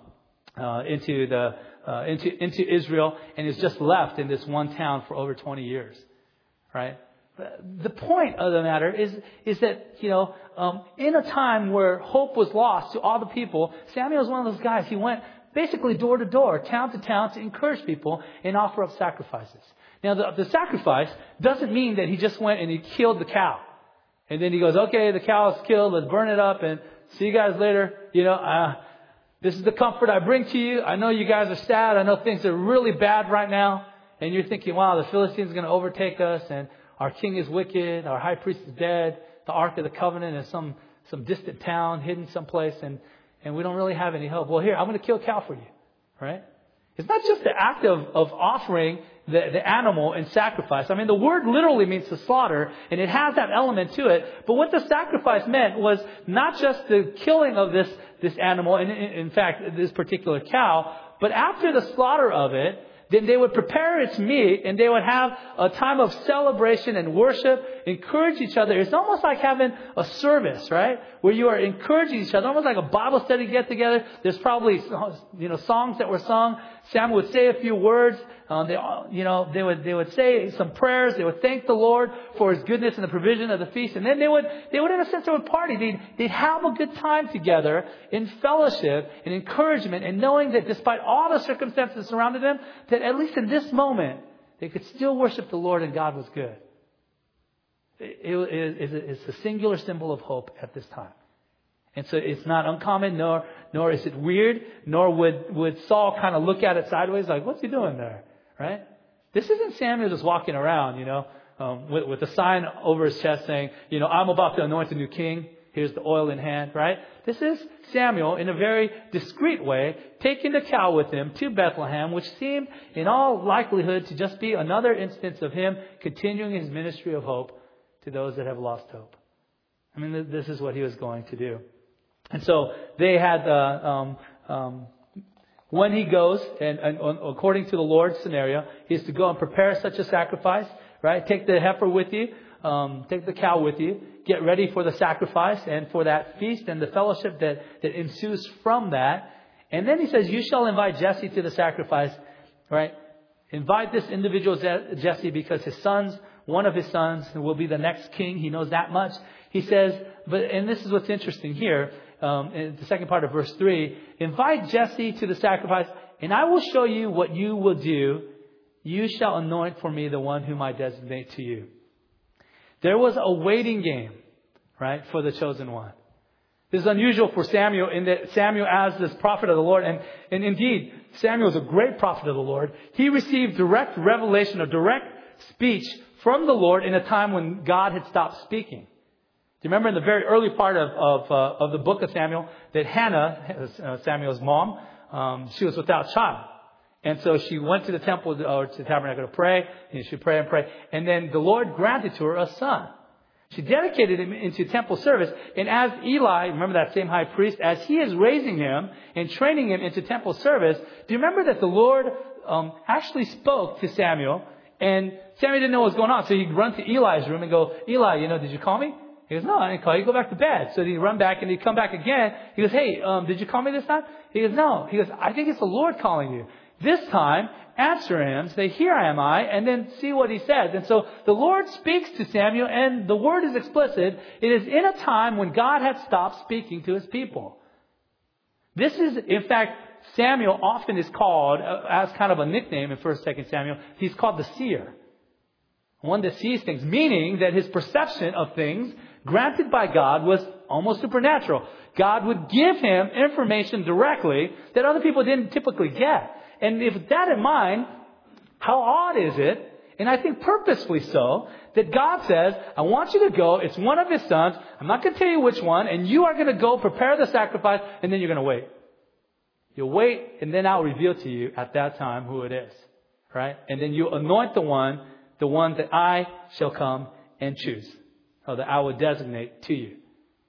[SPEAKER 1] Israel, and is just left in this one town for over 20 years, right? The point of the matter is that, in a time where hope was lost to all the people, Samuel was one of those guys. He went basically door to door, town to town, to encourage people and offer up sacrifices. Now, the sacrifice doesn't mean that he just went and he killed the cow. And then he goes, okay, the cow is killed, let's burn it up and see you guys later. This is the comfort I bring to you. I know you guys are sad. I know things are really bad right now. And you're thinking, wow, the Philistines are going to overtake us, and our king is wicked, our high priest is dead, the Ark of the Covenant is some distant town hidden someplace, and we don't really have any hope. Well, here, I'm going to kill a cow for you, right? It's not just the act of offering the animal in sacrifice. I mean, the word literally means to slaughter, and it has that element to it. But what the sacrifice meant was not just the killing of this animal, and in fact, this particular cow, but after the slaughter of it, then they would prepare its meat, and they would have a time of celebration and worship, encourage each other. It's almost like having a service, right? Where you are encouraging each other, almost like a Bible study get together. There's probably, songs that were sung. Samuel would say a few words. They would say some prayers. They would thank the Lord for His goodness and the provision of the feast. And then they would in a sense, they would party. They'd have a good time together in fellowship and encouragement, and knowing that despite all the circumstances surrounding them, that at least in this moment, they could still worship the Lord and God was good. It's a singular symbol of hope at this time. And so it's not uncommon, nor is it weird, nor would Saul kind of look at it sideways like, what's he doing there? Right? This isn't Samuel just walking around, with a sign over his chest saying, I'm about to anoint a new king. Here's the oil in hand, right? This is Samuel, in a very discreet way, taking the cow with him to Bethlehem, which seemed in all likelihood to just be another instance of him continuing his ministry of hope to those that have lost hope. I mean, this is what he was going to do. And so they had, when he goes, and according to the Lord's scenario, he is to go and prepare such a sacrifice, right? Take the heifer with you, take the cow with you, get ready for the sacrifice and for that feast and the fellowship that ensues from that. And then he says, you shall invite Jesse to the sacrifice, right? Invite this individual Jesse because one of his sons will be the next king. He knows that much. He says, and this is what's interesting here, in the second part of verse 3, invite Jesse to the sacrifice, and I will show you what you will do. You shall anoint for me the one whom I designate to you. There was a waiting game, right, for the chosen one. This is unusual for Samuel in that Samuel, as this prophet of the Lord, and indeed, Samuel is a great prophet of the Lord. He received direct revelation or direct speech from the Lord in a time when God had stopped speaking. Do you remember in the very early part of the book of Samuel that Hannah, Samuel's mom, she was without child. And so she went to the temple or to the tabernacle to pray, and she prayed and prayed. And then the Lord granted to her a son. She dedicated him into temple service. And as Eli, remember that same high priest, as he is raising him and training him into temple service, do you remember that the Lord actually spoke to Samuel? And Samuel didn't know what was going on. So he'd run to Eli's room and go, Eli, did you call me? He goes, no, I didn't call you. Go back to bed. So he'd run back and he'd come back again. He goes, hey, did you call me this time? He goes, no. He goes, I think it's the Lord calling you. This time, answer him, say, here am I, and then see what he says. And so the Lord speaks to Samuel, and the word is explicit. It is in a time when God had stopped speaking to his people. This is, in fact, Samuel often is called, as kind of a nickname in 1st, 2nd Samuel, he's called the seer. One that sees things, meaning that his perception of things granted by God was almost supernatural. God would give him information directly that other people didn't typically get. And with that in mind, how odd is it, and I think purposefully so, that God says, I want you to go, it's one of his sons, I'm not going to tell you which one, and you are going to go prepare the sacrifice, and then you're going to wait. You'll wait, and then I'll reveal to you at that time who it is. Right? And then you anoint the one that I shall come and choose, or that I will designate to you.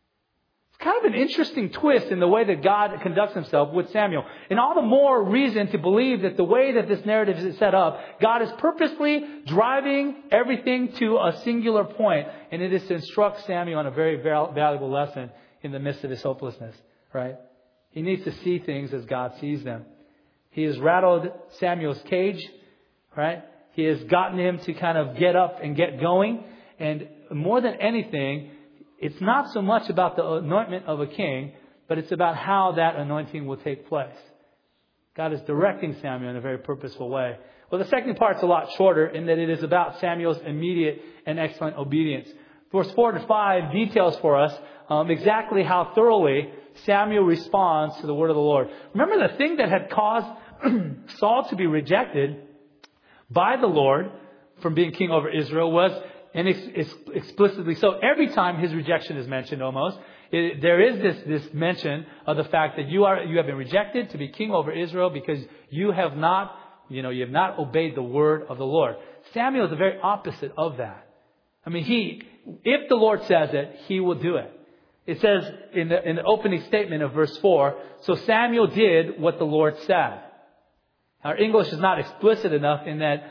[SPEAKER 1] Kind of an interesting twist in the way that God conducts himself with Samuel. And all the more reason to believe that the way that this narrative is set up, God is purposely driving everything to a singular point. And it is to instruct Samuel on a very valuable lesson in the midst of his hopelessness. Right? He needs to see things as God sees them. He has rattled Samuel's cage. Right? He has gotten him to kind of get up and get going. And more than anything, it's not so much about the anointment of a king, but it's about how that anointing will take place. God is directing Samuel in a very purposeful way. Well, the second part's a lot shorter in that it is about Samuel's immediate and excellent obedience. Verse 4 to 5 details for us exactly how thoroughly Samuel responds to the word of the Lord. Remember, the thing that had caused Saul to be rejected by the Lord from being king over Israel was, and explicitly so, every time his rejection is mentioned almost, there is this mention of the fact that you have been rejected to be king over Israel because you have not obeyed the word of the Lord. Samuel is the very opposite of that. I mean, if the Lord says it, he will do it. It says in the opening statement of verse 4, so Samuel did what the Lord said. Our English is not explicit enough in that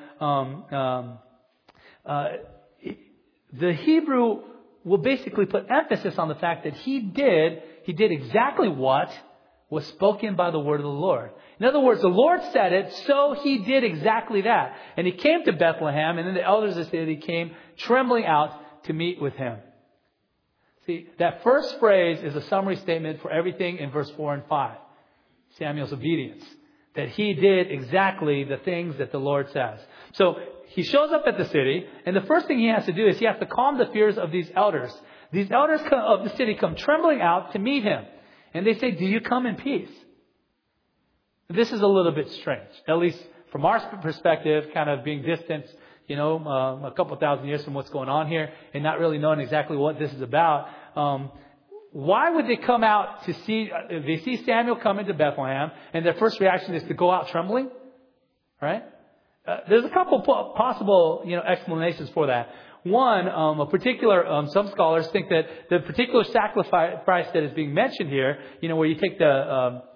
[SPEAKER 1] the Hebrew will basically put emphasis on the fact that he did exactly what was spoken by the word of the Lord. In other words, the Lord said it, so he did exactly that. And he came to Bethlehem, and then the elders of the city came trembling out to meet with him. See, that first phrase is a summary statement for everything in verse 4 and 5. Samuel's obedience. That he did exactly the things that the Lord says. So he shows up at the city, and the first thing he has to do is he has to calm the fears of these elders. These elders of the city come trembling out to meet him. And they say, do you come in peace? This is a little bit strange, at least from our perspective, kind of being distanced, a couple thousand years from what's going on here and not really knowing exactly what this is about. Why would they come out to see, if they see Samuel come into Bethlehem and their first reaction is to go out trembling? Right? There's a couple possible, explanations for that. One, some scholars think that the particular sacrifice that is being mentioned here, where you take the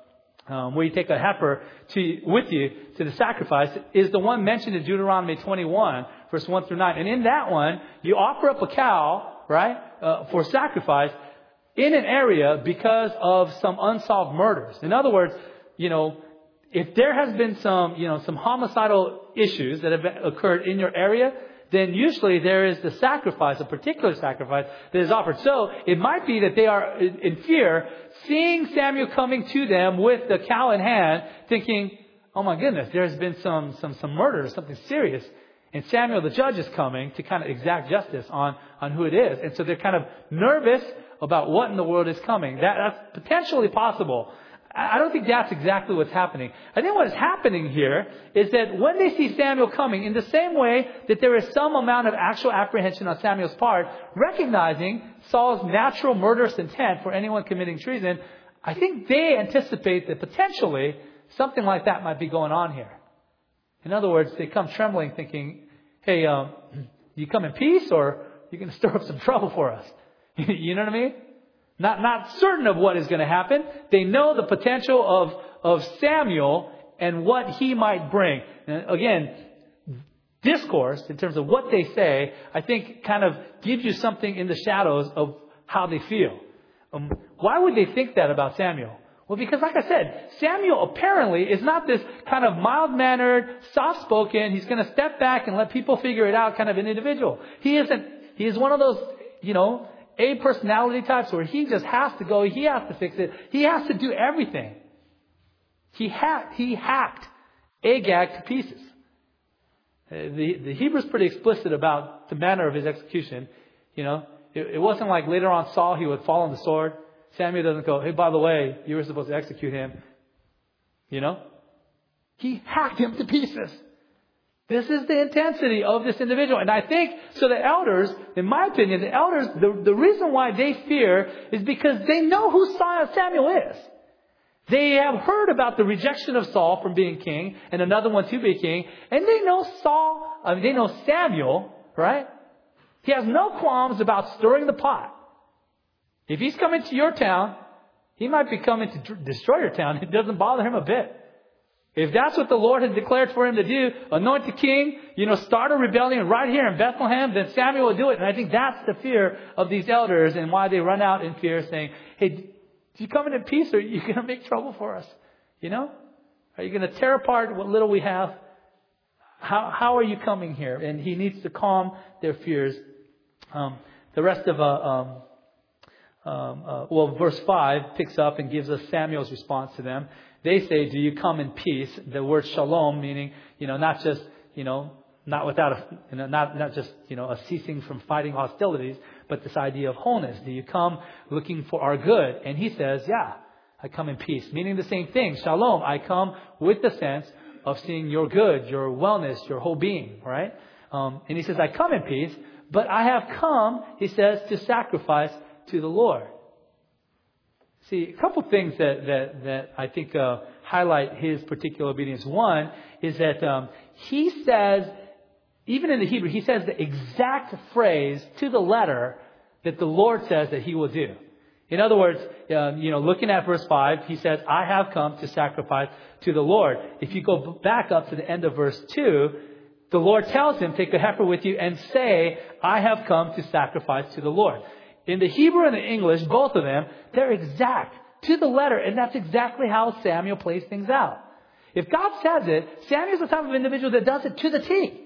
[SPEAKER 1] where you take a heifer with you to the sacrifice, is the one mentioned in Deuteronomy 21, verse 1 through 9. And in that one, you offer up a cow, right, for sacrifice in an area because of some unsolved murders. In other words, if there has been some homicidal issues that have occurred in your area, then usually there is the sacrifice, a particular sacrifice that is offered. So it might be that they are in fear, seeing Samuel coming to them with the cow in hand, thinking, oh my goodness, there's been some murder, something serious. And Samuel the judge is coming to kind of exact justice on who it is. And so they're kind of nervous about what in the world is coming. That's potentially possible. I don't think that's exactly what's happening. I think what is happening here is that when they see Samuel coming, in the same way that there is some amount of actual apprehension on Samuel's part, recognizing Saul's natural murderous intent for anyone committing treason, I think they anticipate that potentially something like that might be going on here. In other words, they come trembling thinking, hey, you come in peace or you're going to stir up some trouble for us? You know what I mean? Not certain of what is going to happen. They know the potential of Samuel and what he might bring. And again, discourse, in terms of what they say, I think kind of gives you something in the shadows of how they feel. Why would they think that about Samuel? Well, because like I said, Samuel apparently is not this kind of mild-mannered, soft-spoken, he's going to step back and let people figure it out kind of an individual. He isn't. He is one of those, A personality types where he just has to go, he has to fix it, he has to do everything. He hacked Agag to pieces. The Hebrew's pretty explicit about the manner of his execution. It wasn't like later on Saul, he would fall on the sword. Samuel doesn't go, hey, by the way, you were supposed to execute him. He hacked him to pieces. This is the intensity of this individual. And I think, so the elders, in my opinion, the reason why they fear is because they know who Samuel is. They have heard about the rejection of Saul from being king and another one to be king. And they know they know Samuel, right? He has no qualms about stirring the pot. If he's coming to your town, he might be coming to destroy your town. It doesn't bother him a bit. If that's what the Lord has declared for him to do, anoint the king, start a rebellion right here in Bethlehem, then Samuel will do it. And I think that's the fear of these elders and why they run out in fear saying, hey, do you come in peace or are you going to make trouble for us? Are you going to tear apart what little we have? How are you coming here? And he needs to calm their fears. The rest of, verse 5 picks up and gives us Samuel's response to them. They say, do you come in peace? The word shalom, meaning, not just, not without not just, a ceasing from fighting hostilities, but this idea of wholeness. Do you come looking for our good? And he says, yeah, I come in peace, meaning the same thing. Shalom. I come with the sense of seeing your good, your wellness, your whole being, right? And he says, I come in peace, but I have come, he says, to sacrifice to the Lord. See, a couple things that I think highlight his particular obedience. One is that he says, even in the Hebrew, he says the exact phrase to the letter that the Lord says that he will do. In other words, looking at verse 5, he says, I have come to sacrifice to the Lord. If you go back up to the end of verse 2, the Lord tells him, take a heifer with you and say, I have come to sacrifice to the Lord. In the Hebrew and the English, both of them, they're exact to the letter. And that's exactly how Samuel plays things out. If God says it, Samuel's the type of individual that does it to the T.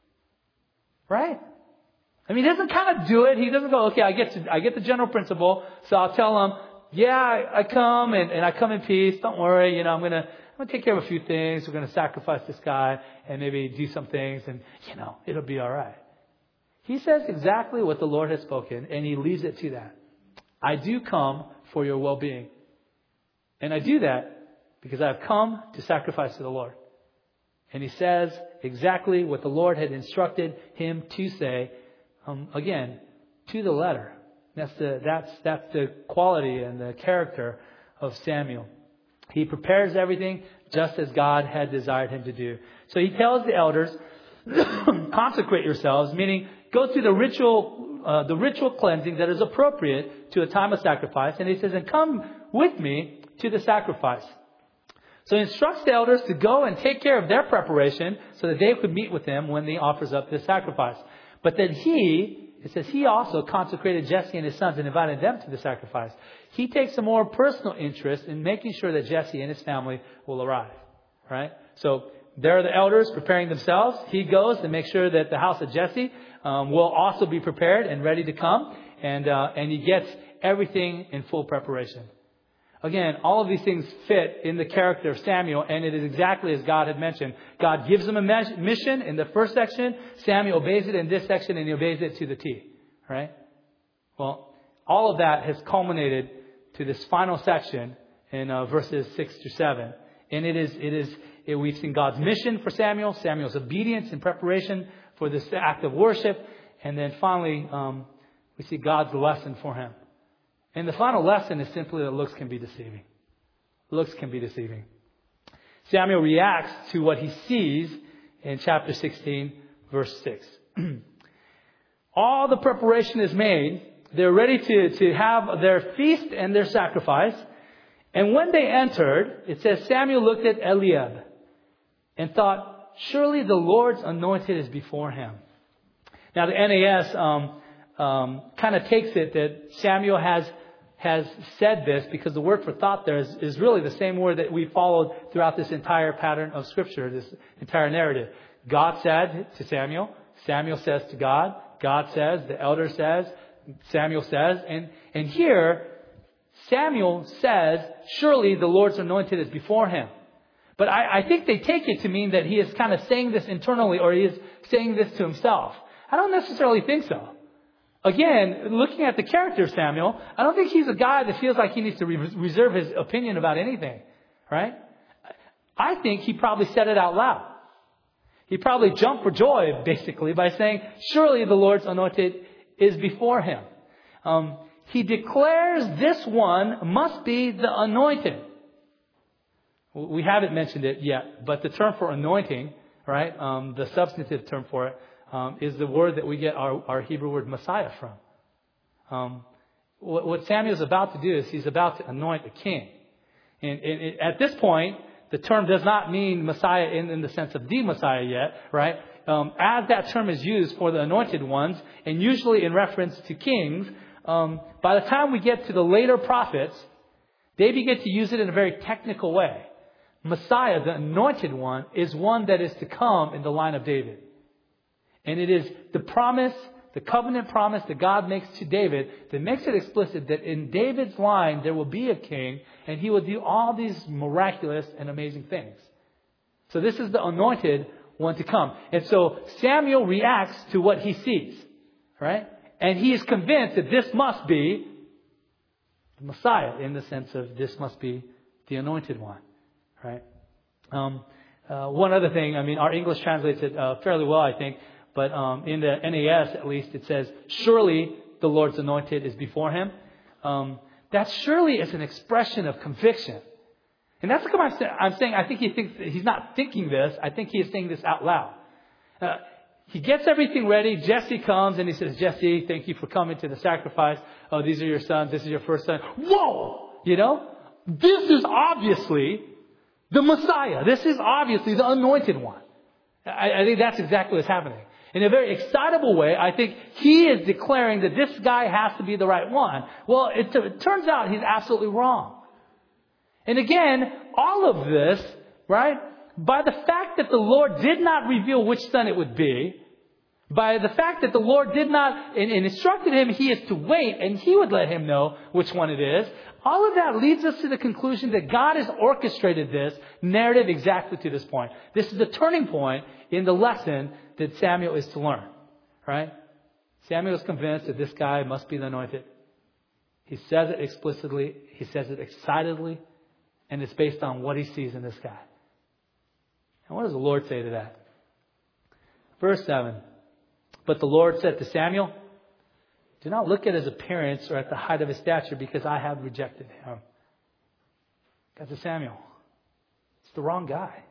[SPEAKER 1] Right? I mean, he doesn't kind of do it. He doesn't go, okay, I get the general principle. So I'll tell him, yeah, I come and I come in peace. Don't worry. I'm going to take care of a few things. We're going to sacrifice this guy and maybe do some things and, it'll be all right. He says exactly what the Lord has spoken, and he leaves it to that. I do come for your well-being. And I do that because I have come to sacrifice to the Lord. And he says exactly what the Lord had instructed him to say, again, to the letter. That's the quality and the character of Samuel. He prepares everything just as God had desired him to do. So he tells the elders, consecrate yourselves, meaning go through the ritual cleansing that is appropriate to a time of sacrifice. And he says, and come with me to the sacrifice. So he instructs the elders to go and take care of their preparation so that they could meet with him when he offers up this sacrifice. But then it says he also consecrated Jesse and his sons and invited them to the sacrifice. He takes a more personal interest in making sure that Jesse and his family will arrive. Right? So there are the elders preparing themselves. He goes to make sure that the house of Jesse will also be prepared and ready to come. And he gets everything in full preparation. Again, all of these things fit in the character of Samuel, and it is exactly as God had mentioned. God gives him a mission in the first section. Samuel obeys it in this section, and he obeys it to the T. Right? Well, all of that has culminated to this final section in verses 6 to 7. And we've seen God's mission for Samuel, Samuel's obedience in preparation for this act of worship, and then finally we see God's lesson for him. And the final lesson is simply that looks can be deceiving. Looks can be deceiving. Samuel reacts to what he sees in chapter 16, verse 6. All the preparation is made. They're ready to have their feast and their sacrifice. And when they entered, it says Samuel looked at Eliab and thought, surely the Lord's anointed is before him. Now the NAS kind of takes it that Samuel has said this because the word for thought there is really the same word that we followed throughout this entire pattern of Scripture, this entire narrative. God said to Samuel, Samuel says to God, God says, the elder says, Samuel says, and here Samuel says, surely the Lord's anointed is before him. But I think they take it to mean that he is kind of saying this internally, or he is saying this to himself. I don't necessarily think so. Again, looking at the character of Samuel, I don't think he's a guy that feels like he needs to reserve his opinion about anything. Right? I think he probably said it out loud. He probably jumped for joy, basically, by saying, surely the Lord's anointed is before him. He declares this one must be the anointed. We haven't mentioned it yet, but the term for anointing, right, the substantive term for it, is the word that we get our Hebrew word Messiah from. What Samuel's about to do is he's about to anoint a king. And at this point, the term does not mean Messiah in the sense of the Messiah yet, right? As that term is used for the anointed ones, and usually in reference to kings, by the time we get to the later prophets, they begin to use it in a very technical way. Messiah, the anointed one, is one that is to come in the line of David. And it is the promise, the covenant promise that God makes to David that makes it explicit that in David's line there will be a king and he will do all these miraculous and amazing things. So this is the anointed one to come. And so Samuel reacts to what he sees, right? And he is convinced that this must be the Messiah in the sense of this must be the anointed one, right? One other thing, our English translates it fairly well, I think. But in the NAS, at least, it says, surely the Lord's anointed is before him. That surely is an expression of conviction. And that's what I'm saying. I think he thinks he's not thinking this. I think he is saying this out loud. He gets everything ready. Jesse comes and he says, Jesse, thank you for coming to the sacrifice. Oh, these are your sons. This is your first son. Whoa! This is obviously the Messiah. This is obviously the anointed one. I think that's exactly what's happening. In a very excitable way, I think he is declaring that this guy has to be the right one. Well, it turns out he's absolutely wrong. And again, all of this, right, by the fact that the Lord did not reveal which son it would be, by the fact that the Lord did not, and instructed him he is to wait, and he would let him know which one it is, all of that leads us to the conclusion that God has orchestrated this narrative exactly to this point. This is the turning point in the lesson that Samuel is to learn, right? Samuel is convinced that this guy must be the anointed. He says it explicitly, he says it excitedly, and it's based on what he sees in this guy. And what does the Lord say to that? Verse 7. But the Lord said to Samuel, do not look at his appearance or at the height of his stature, because I have rejected him. God said, Samuel, it's the wrong guy.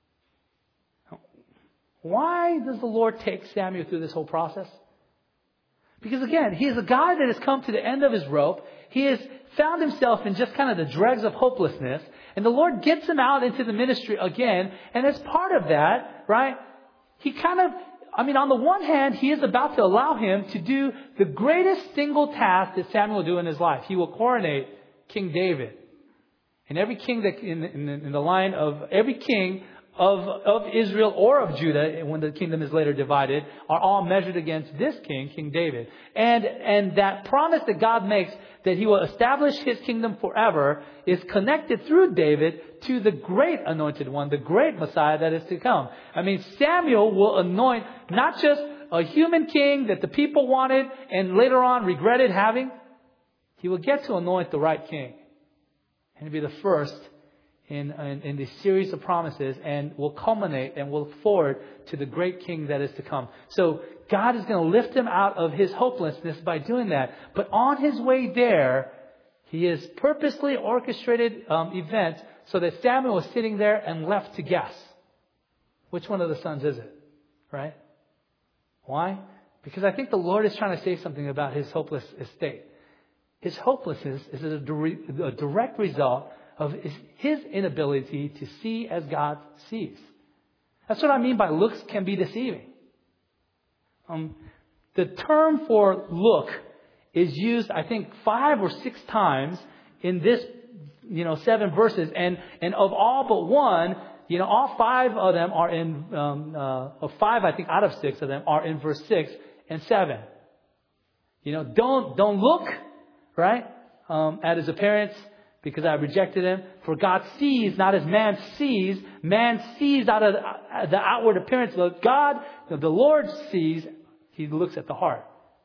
[SPEAKER 1] Why does the Lord take Samuel through this whole process? Because again, he is a guy that has come to the end of his rope. He has found himself in just kind of the dregs of hopelessness. And the Lord gets him out into the ministry again. And as part of that, right, he on the one hand, he is about to allow him to do the greatest single task that Samuel will do in his life. He will coronate King David. And every king that in the line of every king of Israel or of Judah, when the kingdom is later divided, are all measured against this king, King David. And that promise that God makes that he will establish his kingdom forever is connected through David to the great anointed one, the great Messiah that is to come. I mean, Samuel will anoint not just a human king that the people wanted and later on regretted having. He will get to anoint the right king. And be the first in the series of promises, and will culminate and will look forward to the great king that is to come. So God is going to lift him out of his hopelessness by doing that. But on his way there, he has purposely orchestrated events so that Samuel was sitting there and left to guess. Which one of the sons is it? Right? Why? Because I think the Lord is trying to say something about his hopeless estate. His hopelessness is a direct result of his inability to see as God sees. That's what I mean by looks can be deceiving. The term for look is used, I think, 5 or 6 times in this, 7 verses. And of all but one, all 5 of them are in, of 5, I think, out of 6 of them are in verse 6 and 7. Don't look, right, at his appearance, because I rejected him. For God sees not as man sees. Man sees out of the outward appearance. But God, the Lord sees. He looks at the heart.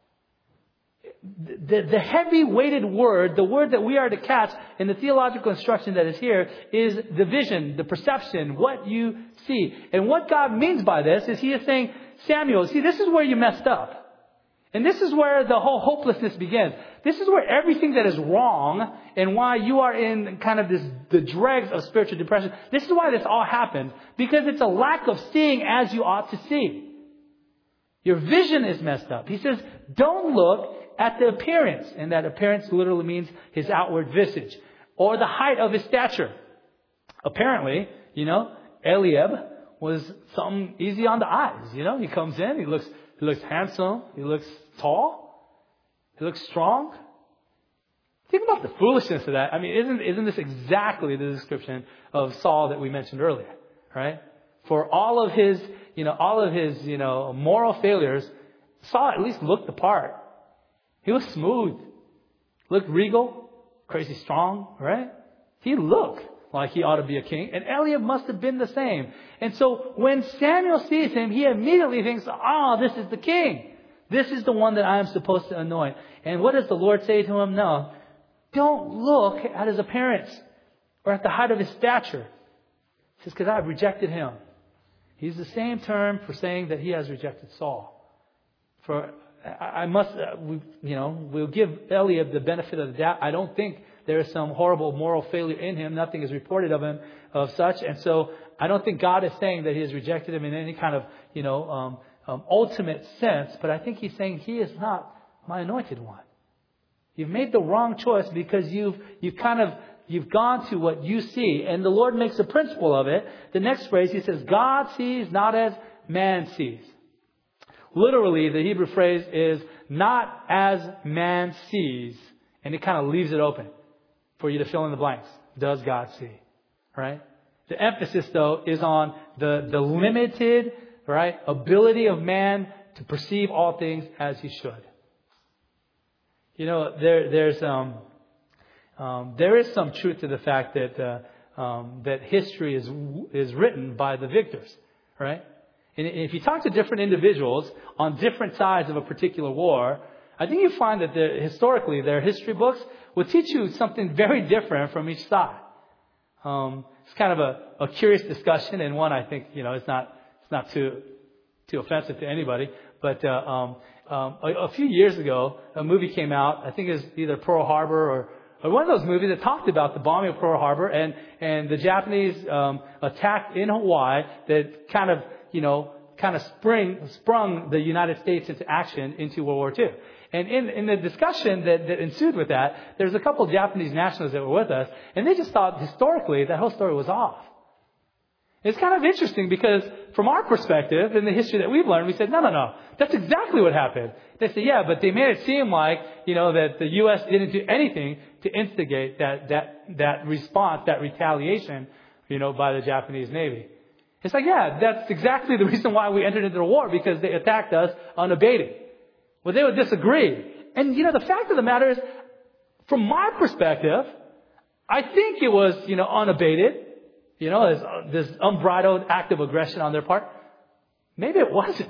[SPEAKER 1] The heavy weighted word, the word that we are to catch in the theological instruction that is here, is the vision, the perception, what you see. And what God means by this is he is saying, Samuel, see, this is where you messed up. And this is where the whole hopelessness begins. This is where everything that is wrong and why you are in kind of the dregs of spiritual depression. This is why this all happened. Because it's a lack of seeing as you ought to see. Your vision is messed up. He says, don't look at the appearance. And that appearance literally means his outward visage. Or the height of his stature. Apparently, Eliab was something easy on the eyes. He comes in, he looks handsome, he looks tall, he looks strong. Think about the foolishness of that. I mean, isn't this exactly the description of Saul that we mentioned earlier, right? For all of his moral failures, Saul at least looked the part. He was smooth, looked regal, crazy strong, right? He looked like he ought to be a king. And Eliab must have been the same. And so when Samuel sees him, he immediately thinks, this is the king. This is the one that I am supposed to anoint. And what does the Lord say to him? No, don't look at his appearance or at the height of his stature. He says, because I've rejected him. He's the same term for saying that he has rejected Saul. For we'll give Eliab the benefit of the doubt. I don't think there is some horrible moral failure in him. Nothing is reported of him of such. And so I don't think God is saying that he has rejected him in any kind of, ultimate sense. But I think he's saying he is not my anointed one. You've made the wrong choice because you've gone to what you see. And the Lord makes a principle of it. The next phrase, he says, God sees not as man sees. Literally, the Hebrew phrase is not as man sees. And it kind of leaves it open for you to fill in the blanks. Does God see? Right? The emphasis, though, is on the limited, right, ability of man to perceive all things as he should. There is some truth to the fact that history is written by the victors, right? And if you talk to different individuals on different sides of a particular war, I think you find that historically their history books will teach you something very different from each side. It's kind of a curious discussion, and one I think it's not too offensive to anybody. But a few years ago, a movie came out. I think it was either Pearl Harbor or one of those movies that talked about the bombing of Pearl Harbor and the Japanese attack in Hawaii that kind of sprung the United States into action into World War II. And in the discussion that ensued with that, there's a couple of Japanese nationals that were with us, and they just thought historically that whole story was off. It's kind of interesting because from our perspective, in the history that we've learned, we said, no, that's exactly what happened. They said, yeah, but they made it seem like, that the U.S. didn't do anything to instigate that response, that retaliation, by the Japanese Navy. It's like, yeah, that's exactly the reason why we entered into the war, because they attacked us unabated. Well, they would disagree. And, the fact of the matter is, from my perspective, I think it was, unabated. This unbridled act of aggression on their part. Maybe it wasn't.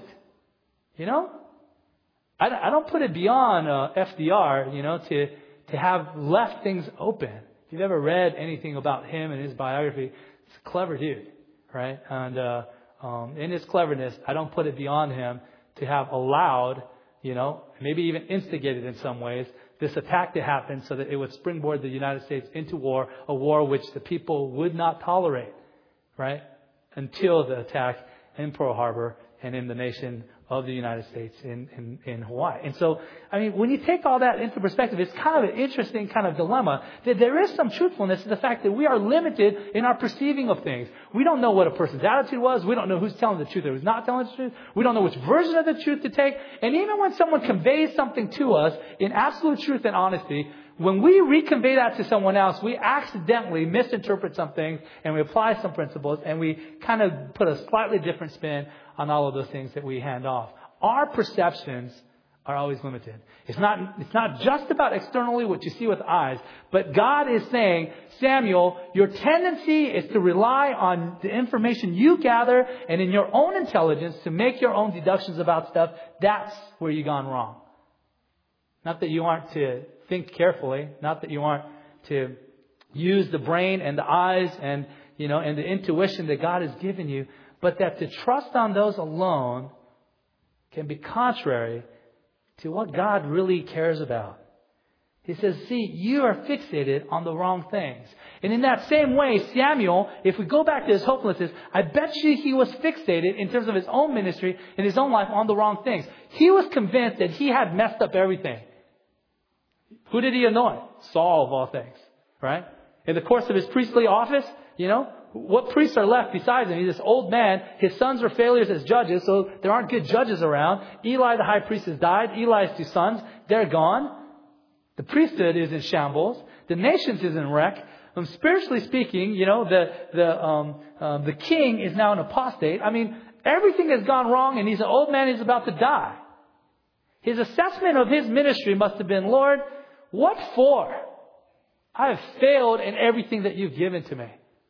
[SPEAKER 1] I don't put it beyond FDR, to have left things open. If you've ever read anything about him and his biography, he's a clever dude, right? And in his cleverness, I don't put it beyond him to have allowed, maybe even instigated in some ways, this attack to happen so that it would springboard the United States into war, a war which the people would not tolerate, right? Until the attack in Pearl Harbor and in the nation of the United States in Hawaii. And so, when you take all that into perspective, it's kind of an interesting kind of dilemma that there is some truthfulness to the fact that we are limited in our perceiving of things. We don't know what a person's attitude was. We don't know who's telling the truth or who's not telling the truth. We don't know which version of the truth to take. And even when someone conveys something to us in absolute truth and honesty, when we reconvey that to someone else, we accidentally misinterpret some things and we apply some principles and we kind of put a slightly different spin on all of those things that we hand off. Our perceptions are always limited. It's not just about externally what you see with eyes, but God is saying, Samuel, your tendency is to rely on the information you gather and in your own intelligence to make your own deductions about stuff. That's where you've gone wrong. Not that you aren't to think carefully, not that you aren't to use the brain and the eyes and the intuition that God has given you, but that to trust on those alone can be contrary to what God really cares about. He says, see, you are fixated on the wrong things. And in that same way, Samuel, if we go back to his hopelessness, I bet you he was fixated in terms of his own ministry and his own life on the wrong things. He was convinced that he had messed up everything. Who did he anoint? Saul of all things, right? In the course of his priestly office, what priests are left besides him? He's this old man. His sons are failures as judges, so there aren't good judges around. Eli, the high priest, has died. Eli's two sons, they're gone. The priesthood is in shambles. The nations is in wreck. Spiritually speaking, the king is now an apostate. Everything has gone wrong, and he's an old man. He's about to die. His assessment of his ministry must have been, Lord, what for? I have failed in everything that you've given to me.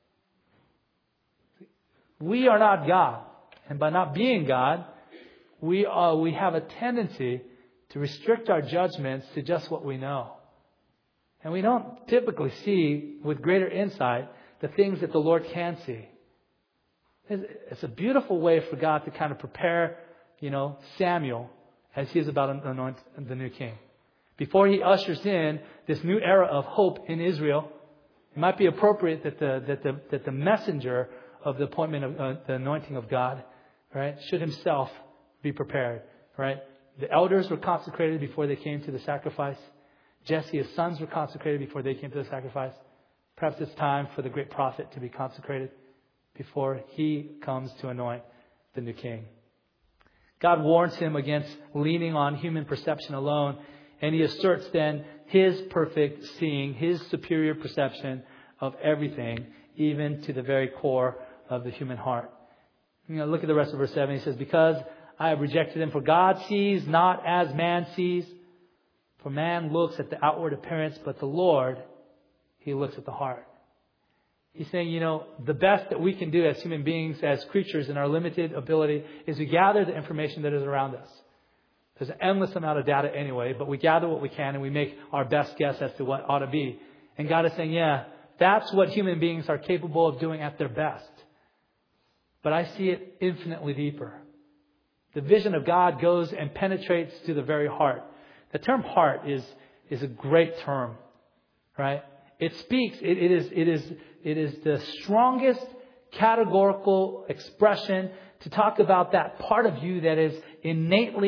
[SPEAKER 1] We are not God. And by not being God, we have a tendency to restrict our judgments to just what we know. And we don't typically see with greater insight the things that the Lord can see. It's a beautiful way for God to kind of prepare, Samuel as he is about to anoint the new king. Before he ushers in this new era of hope in Israel, it might be appropriate that the messenger of the appointment of the anointing of God, right, should himself be prepared, right? The elders were consecrated before they came to the sacrifice. Jesse, his sons, were consecrated before they came to the sacrifice. Perhaps it's time for the great prophet to be consecrated before he comes to anoint the new king. God warns him against leaning on human perception alone, and he asserts then his perfect seeing, his superior perception of everything, even to the very core of the human heart. Look at the rest of verse 7. He says, because I have rejected him, for God sees not as man sees. For man looks at the outward appearance, but the Lord, he looks at the heart. He's saying, the best that we can do as human beings, as creatures in our limited ability, is we gather the information that is around us. There's an endless amount of data anyway, but we gather what we can and we make our best guess as to what ought to be. And God is saying, yeah, that's what human beings are capable of doing at their best. But I see it infinitely deeper. The vision of God goes and penetrates to the very heart. The term heart is a great term, right? It speaks, it is the strongest categorical expression to talk about that part of you that is innately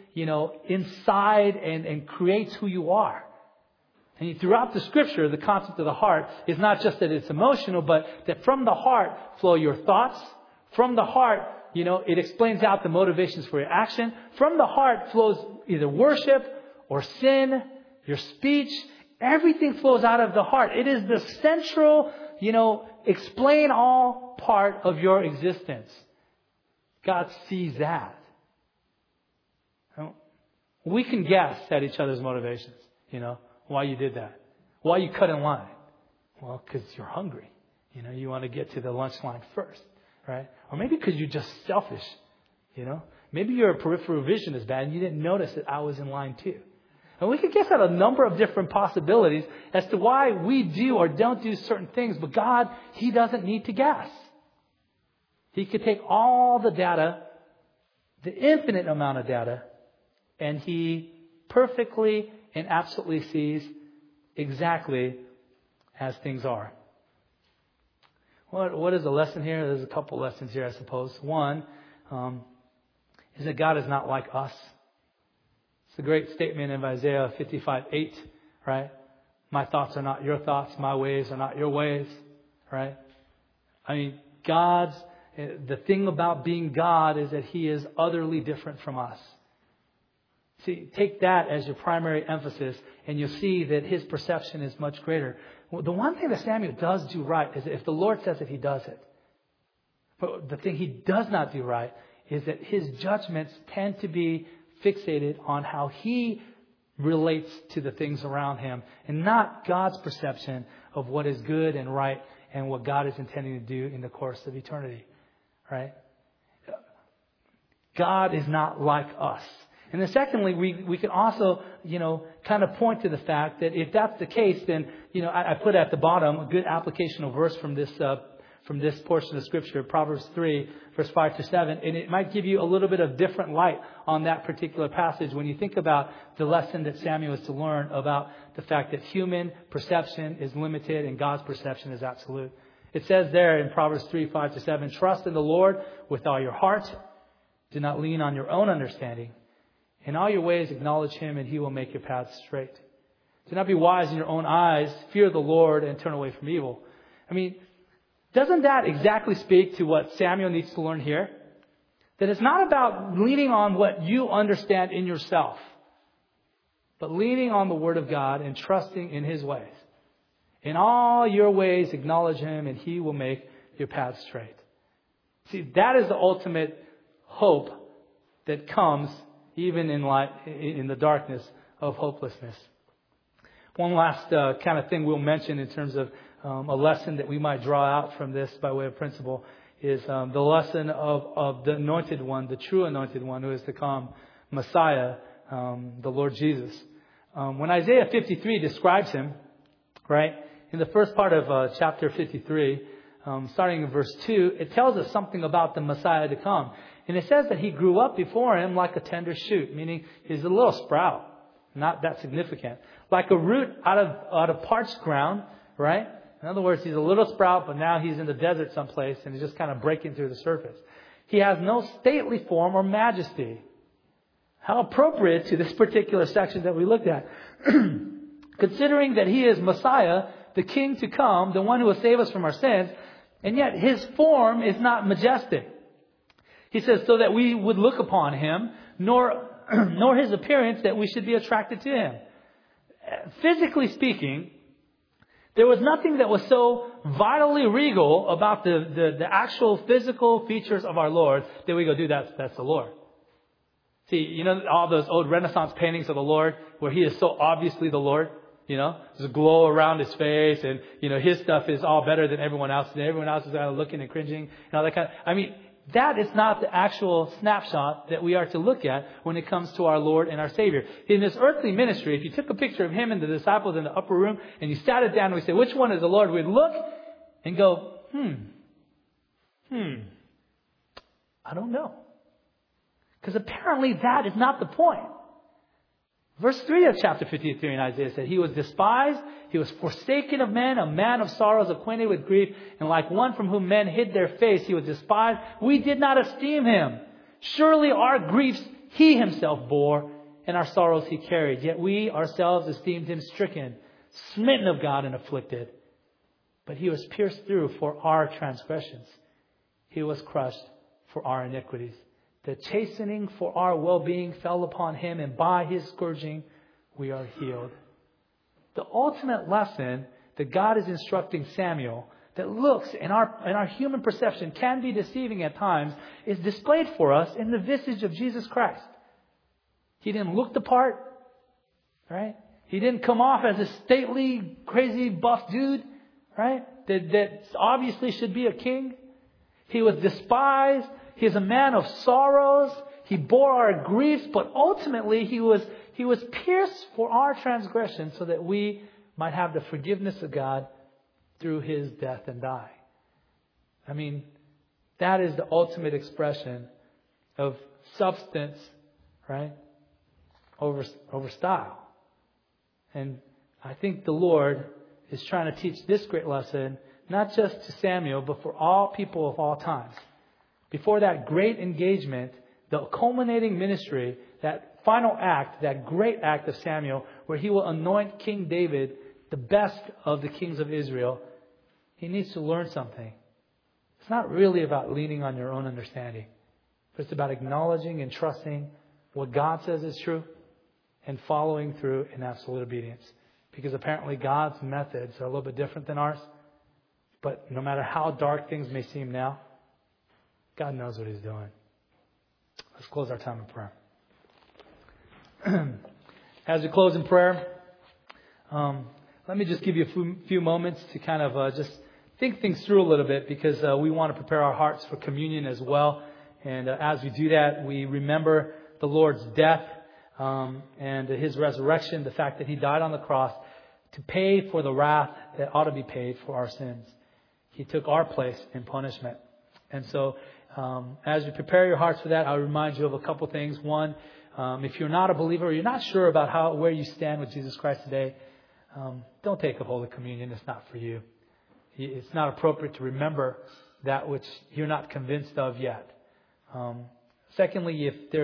[SPEAKER 1] inside and creates who you are. And throughout the scripture, the concept of the heart is not just that it's emotional, but that from the heart flow your thoughts. From the heart, it explains out the motivations for your action. From the heart flows either worship or sin, your speech. Everything flows out of the heart. It is the central, explain all part of your existence. God sees that. We can guess at each other's motivations, why you did that. Why you cut in line. Well, because you're hungry. You want to get to the lunch line first, right? Or maybe because you're just selfish, Maybe your peripheral vision is bad and you didn't notice that I was in line too. And we could guess at a number of different possibilities as to why we do or don't do certain things. But God, He doesn't need to guess. He could take all the data, the infinite amount of data, and He perfectly and absolutely sees exactly as things are. What is the lesson here? There's a couple lessons here, I suppose. One is that God is not like us. It's a great statement in Isaiah 55:8, right? My thoughts are not your thoughts. My ways are not your ways, right? The thing about being God is that He is utterly different from us. See, take that as your primary emphasis, and you'll see that His perception is much greater. Well, the one thing that Samuel does do right is that if the Lord says it, He does it. But the thing He does not do right is that His judgments tend to be fixated on how He relates to the things around Him and not God's perception of what is good and right and what God is intending to do in the course of eternity. Right? God is not like us. And then secondly, we can also, kind of point to the fact that if that's the case, then, I put at the bottom a good applicational verse from this portion of Scripture, Proverbs 3, verse 5 to 7. And it might give you a little bit of different light on that particular passage when you think about the lesson that Samuel is to learn about the fact that human perception is limited and God's perception is absolute. It says there in Proverbs 3, 5 to 7, trust in the Lord with all your heart. Do not lean on your own understanding. In all your ways acknowledge Him and He will make your paths straight. Do not be wise in your own eyes. Fear the Lord and turn away from evil. Doesn't that exactly speak to what Samuel needs to learn here? That it's not about leaning on what you understand in yourself, but leaning on the Word of God and trusting in His ways. In all your ways acknowledge Him and He will make your path straight. See, that is the ultimate hope that comes even in the darkness of hopelessness. One last kind of thing we'll mention in terms of a lesson that we might draw out from this by way of principle is the lesson of the anointed one, the true anointed one who is to come, Messiah, the Lord Jesus. When Isaiah 53 describes Him, right, in the first part of chapter 53, starting in verse 2, it tells us something about the Messiah to come. And it says that He grew up before Him like a tender shoot, meaning He's a little sprout, not that significant. Like a root out of parched ground, right? In other words, He's a little sprout, but now He's in the desert someplace and He's just kind of breaking through the surface. He has no stately form or majesty. How appropriate to this particular section that we looked at. Considering that He is Messiah, the King to come, the one who will save us from our sins, and yet His form is not majestic. He says, so that we would look upon Him, nor His appearance that we should be attracted to Him. Physically speaking, there was nothing that was so vitally regal about the actual physical features of our Lord that we go, dude, that's the Lord. See, all those old Renaissance paintings of the Lord where He is so obviously the Lord, there's a glow around His face and, His stuff is all better than everyone else. And everyone else is kind of looking and cringing and all that kind of, that is not the actual snapshot that we are to look at when it comes to our Lord and our Savior. In His earthly ministry, if you took a picture of Him and the disciples in the upper room and you sat it down and we say, which one is the Lord? We'd look and go, I don't know. Because apparently that is not the point. Verse 3 of chapter 53 in Isaiah said, He was despised, He was forsaken of men, a man of sorrows, acquainted with grief, and like one from whom men hid their face, He was despised. We did not esteem Him. Surely our griefs He himself bore, and our sorrows He carried. Yet we ourselves esteemed Him stricken, smitten of God, and afflicted. But He was pierced through for our transgressions. He was crushed for our iniquities. The chastening for our well-being fell upon Him, and by His scourging we are healed. The ultimate lesson that God is instructing Samuel, that looks in our human perception can be deceiving at times, is displayed for us in the visage of Jesus Christ. He didn't look the part, right? He didn't come off as a stately, crazy, buff dude, right? That obviously should be a king. He was despised. He is a man of sorrows. He bore our griefs, but ultimately He was pierced for our transgressions so that we might have the forgiveness of God through His death and die. I mean, that is the ultimate expression of substance, right? Over style. And I think the Lord is trying to teach this great lesson, not just to Samuel, but for all people of all times. Before that great engagement, the culminating ministry, that final act, that great act of Samuel, where he will anoint King David, the best of the kings of Israel, he needs to learn something. It's not really about leaning on your own understanding, but it's about acknowledging and trusting what God says is true and following through in absolute obedience. Because apparently God's methods are a little bit different than ours. But no matter how dark things may seem now, God knows what He's doing. Let's close our time in prayer. As we close in prayer, let me just give you a few moments to kind of just think things through a little bit, because we want to prepare our hearts for communion as well. And as we do that, we remember the Lord's death and His resurrection, the fact that He died on the cross to pay for the wrath that ought to be paid for our sins. He took our place in punishment. And so as you prepare your hearts for that, I'll remind you of a couple things. One, if you're not a believer, or you're not sure about where you stand with Jesus Christ today, don't take of Holy Communion. It's not for you. It's not appropriate to remember that which you're not convinced of yet. Secondly,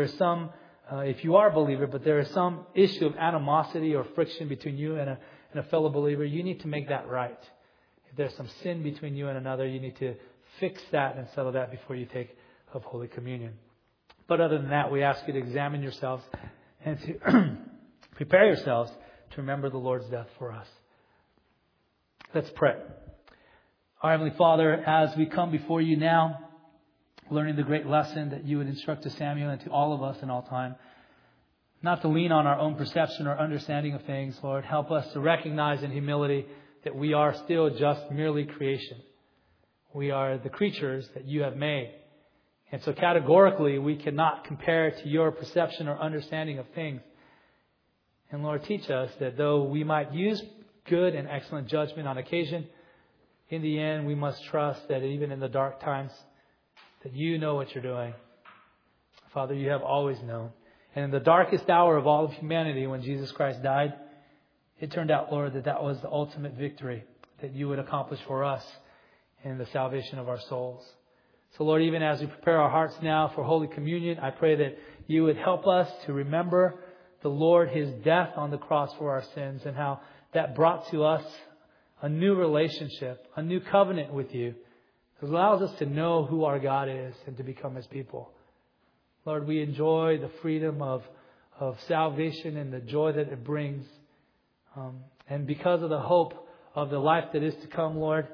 [SPEAKER 1] if you are a believer, but there is some issue of animosity or friction between you and a fellow believer, you need to make that right. If there's some sin between you and another, you need to fix that and settle that before you take of Holy Communion. But other than that, we ask you to examine yourselves and to prepare yourselves to remember the Lord's death for us. Let's pray. Our Heavenly Father, as we come before you now, learning the great lesson that you would instruct to Samuel and to all of us in all time, not to lean on our own perception or understanding of things, Lord. Help us to recognize in humility that we are still just merely creation. We are the creatures that you have made. And so categorically, we cannot compare to your perception or understanding of things. And Lord, teach us that though we might use good and excellent judgment on occasion, in the end, we must trust that even in the dark times, that you know what you're doing. Father, you have always known. And in the darkest hour of all of humanity, when Jesus Christ died, it turned out, Lord, that was the ultimate victory that you would accomplish for us in the salvation of our souls. So, Lord, even as we prepare our hearts now for Holy Communion, I pray that you would help us to remember the Lord, His death on the cross for our sins, and how that brought to us a new relationship, a new covenant with you. It allows us to know who our God is and to become His people. Lord, we enjoy the freedom of salvation and the joy that it brings. And because of the hope of the life that is to come, Lord,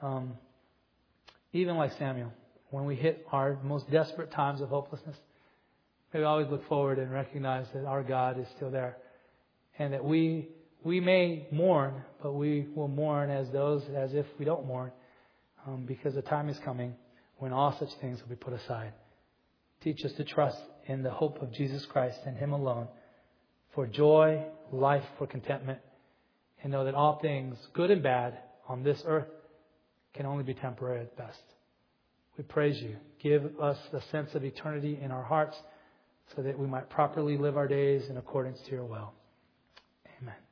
[SPEAKER 1] even like Samuel, when we hit our most desperate times of hopelessness, may we always look forward and recognize that our God is still there. And that we may mourn, but we will mourn as if we don't mourn. Because the time is coming when all such things will be put aside. Teach us to trust in the hope of Jesus Christ and Him alone for joy, life, for contentment, and know that all things, good and bad, on this earth can only be temporary at best. We praise you. Give us a sense of eternity in our hearts so that we might properly live our days in accordance to your will. Amen.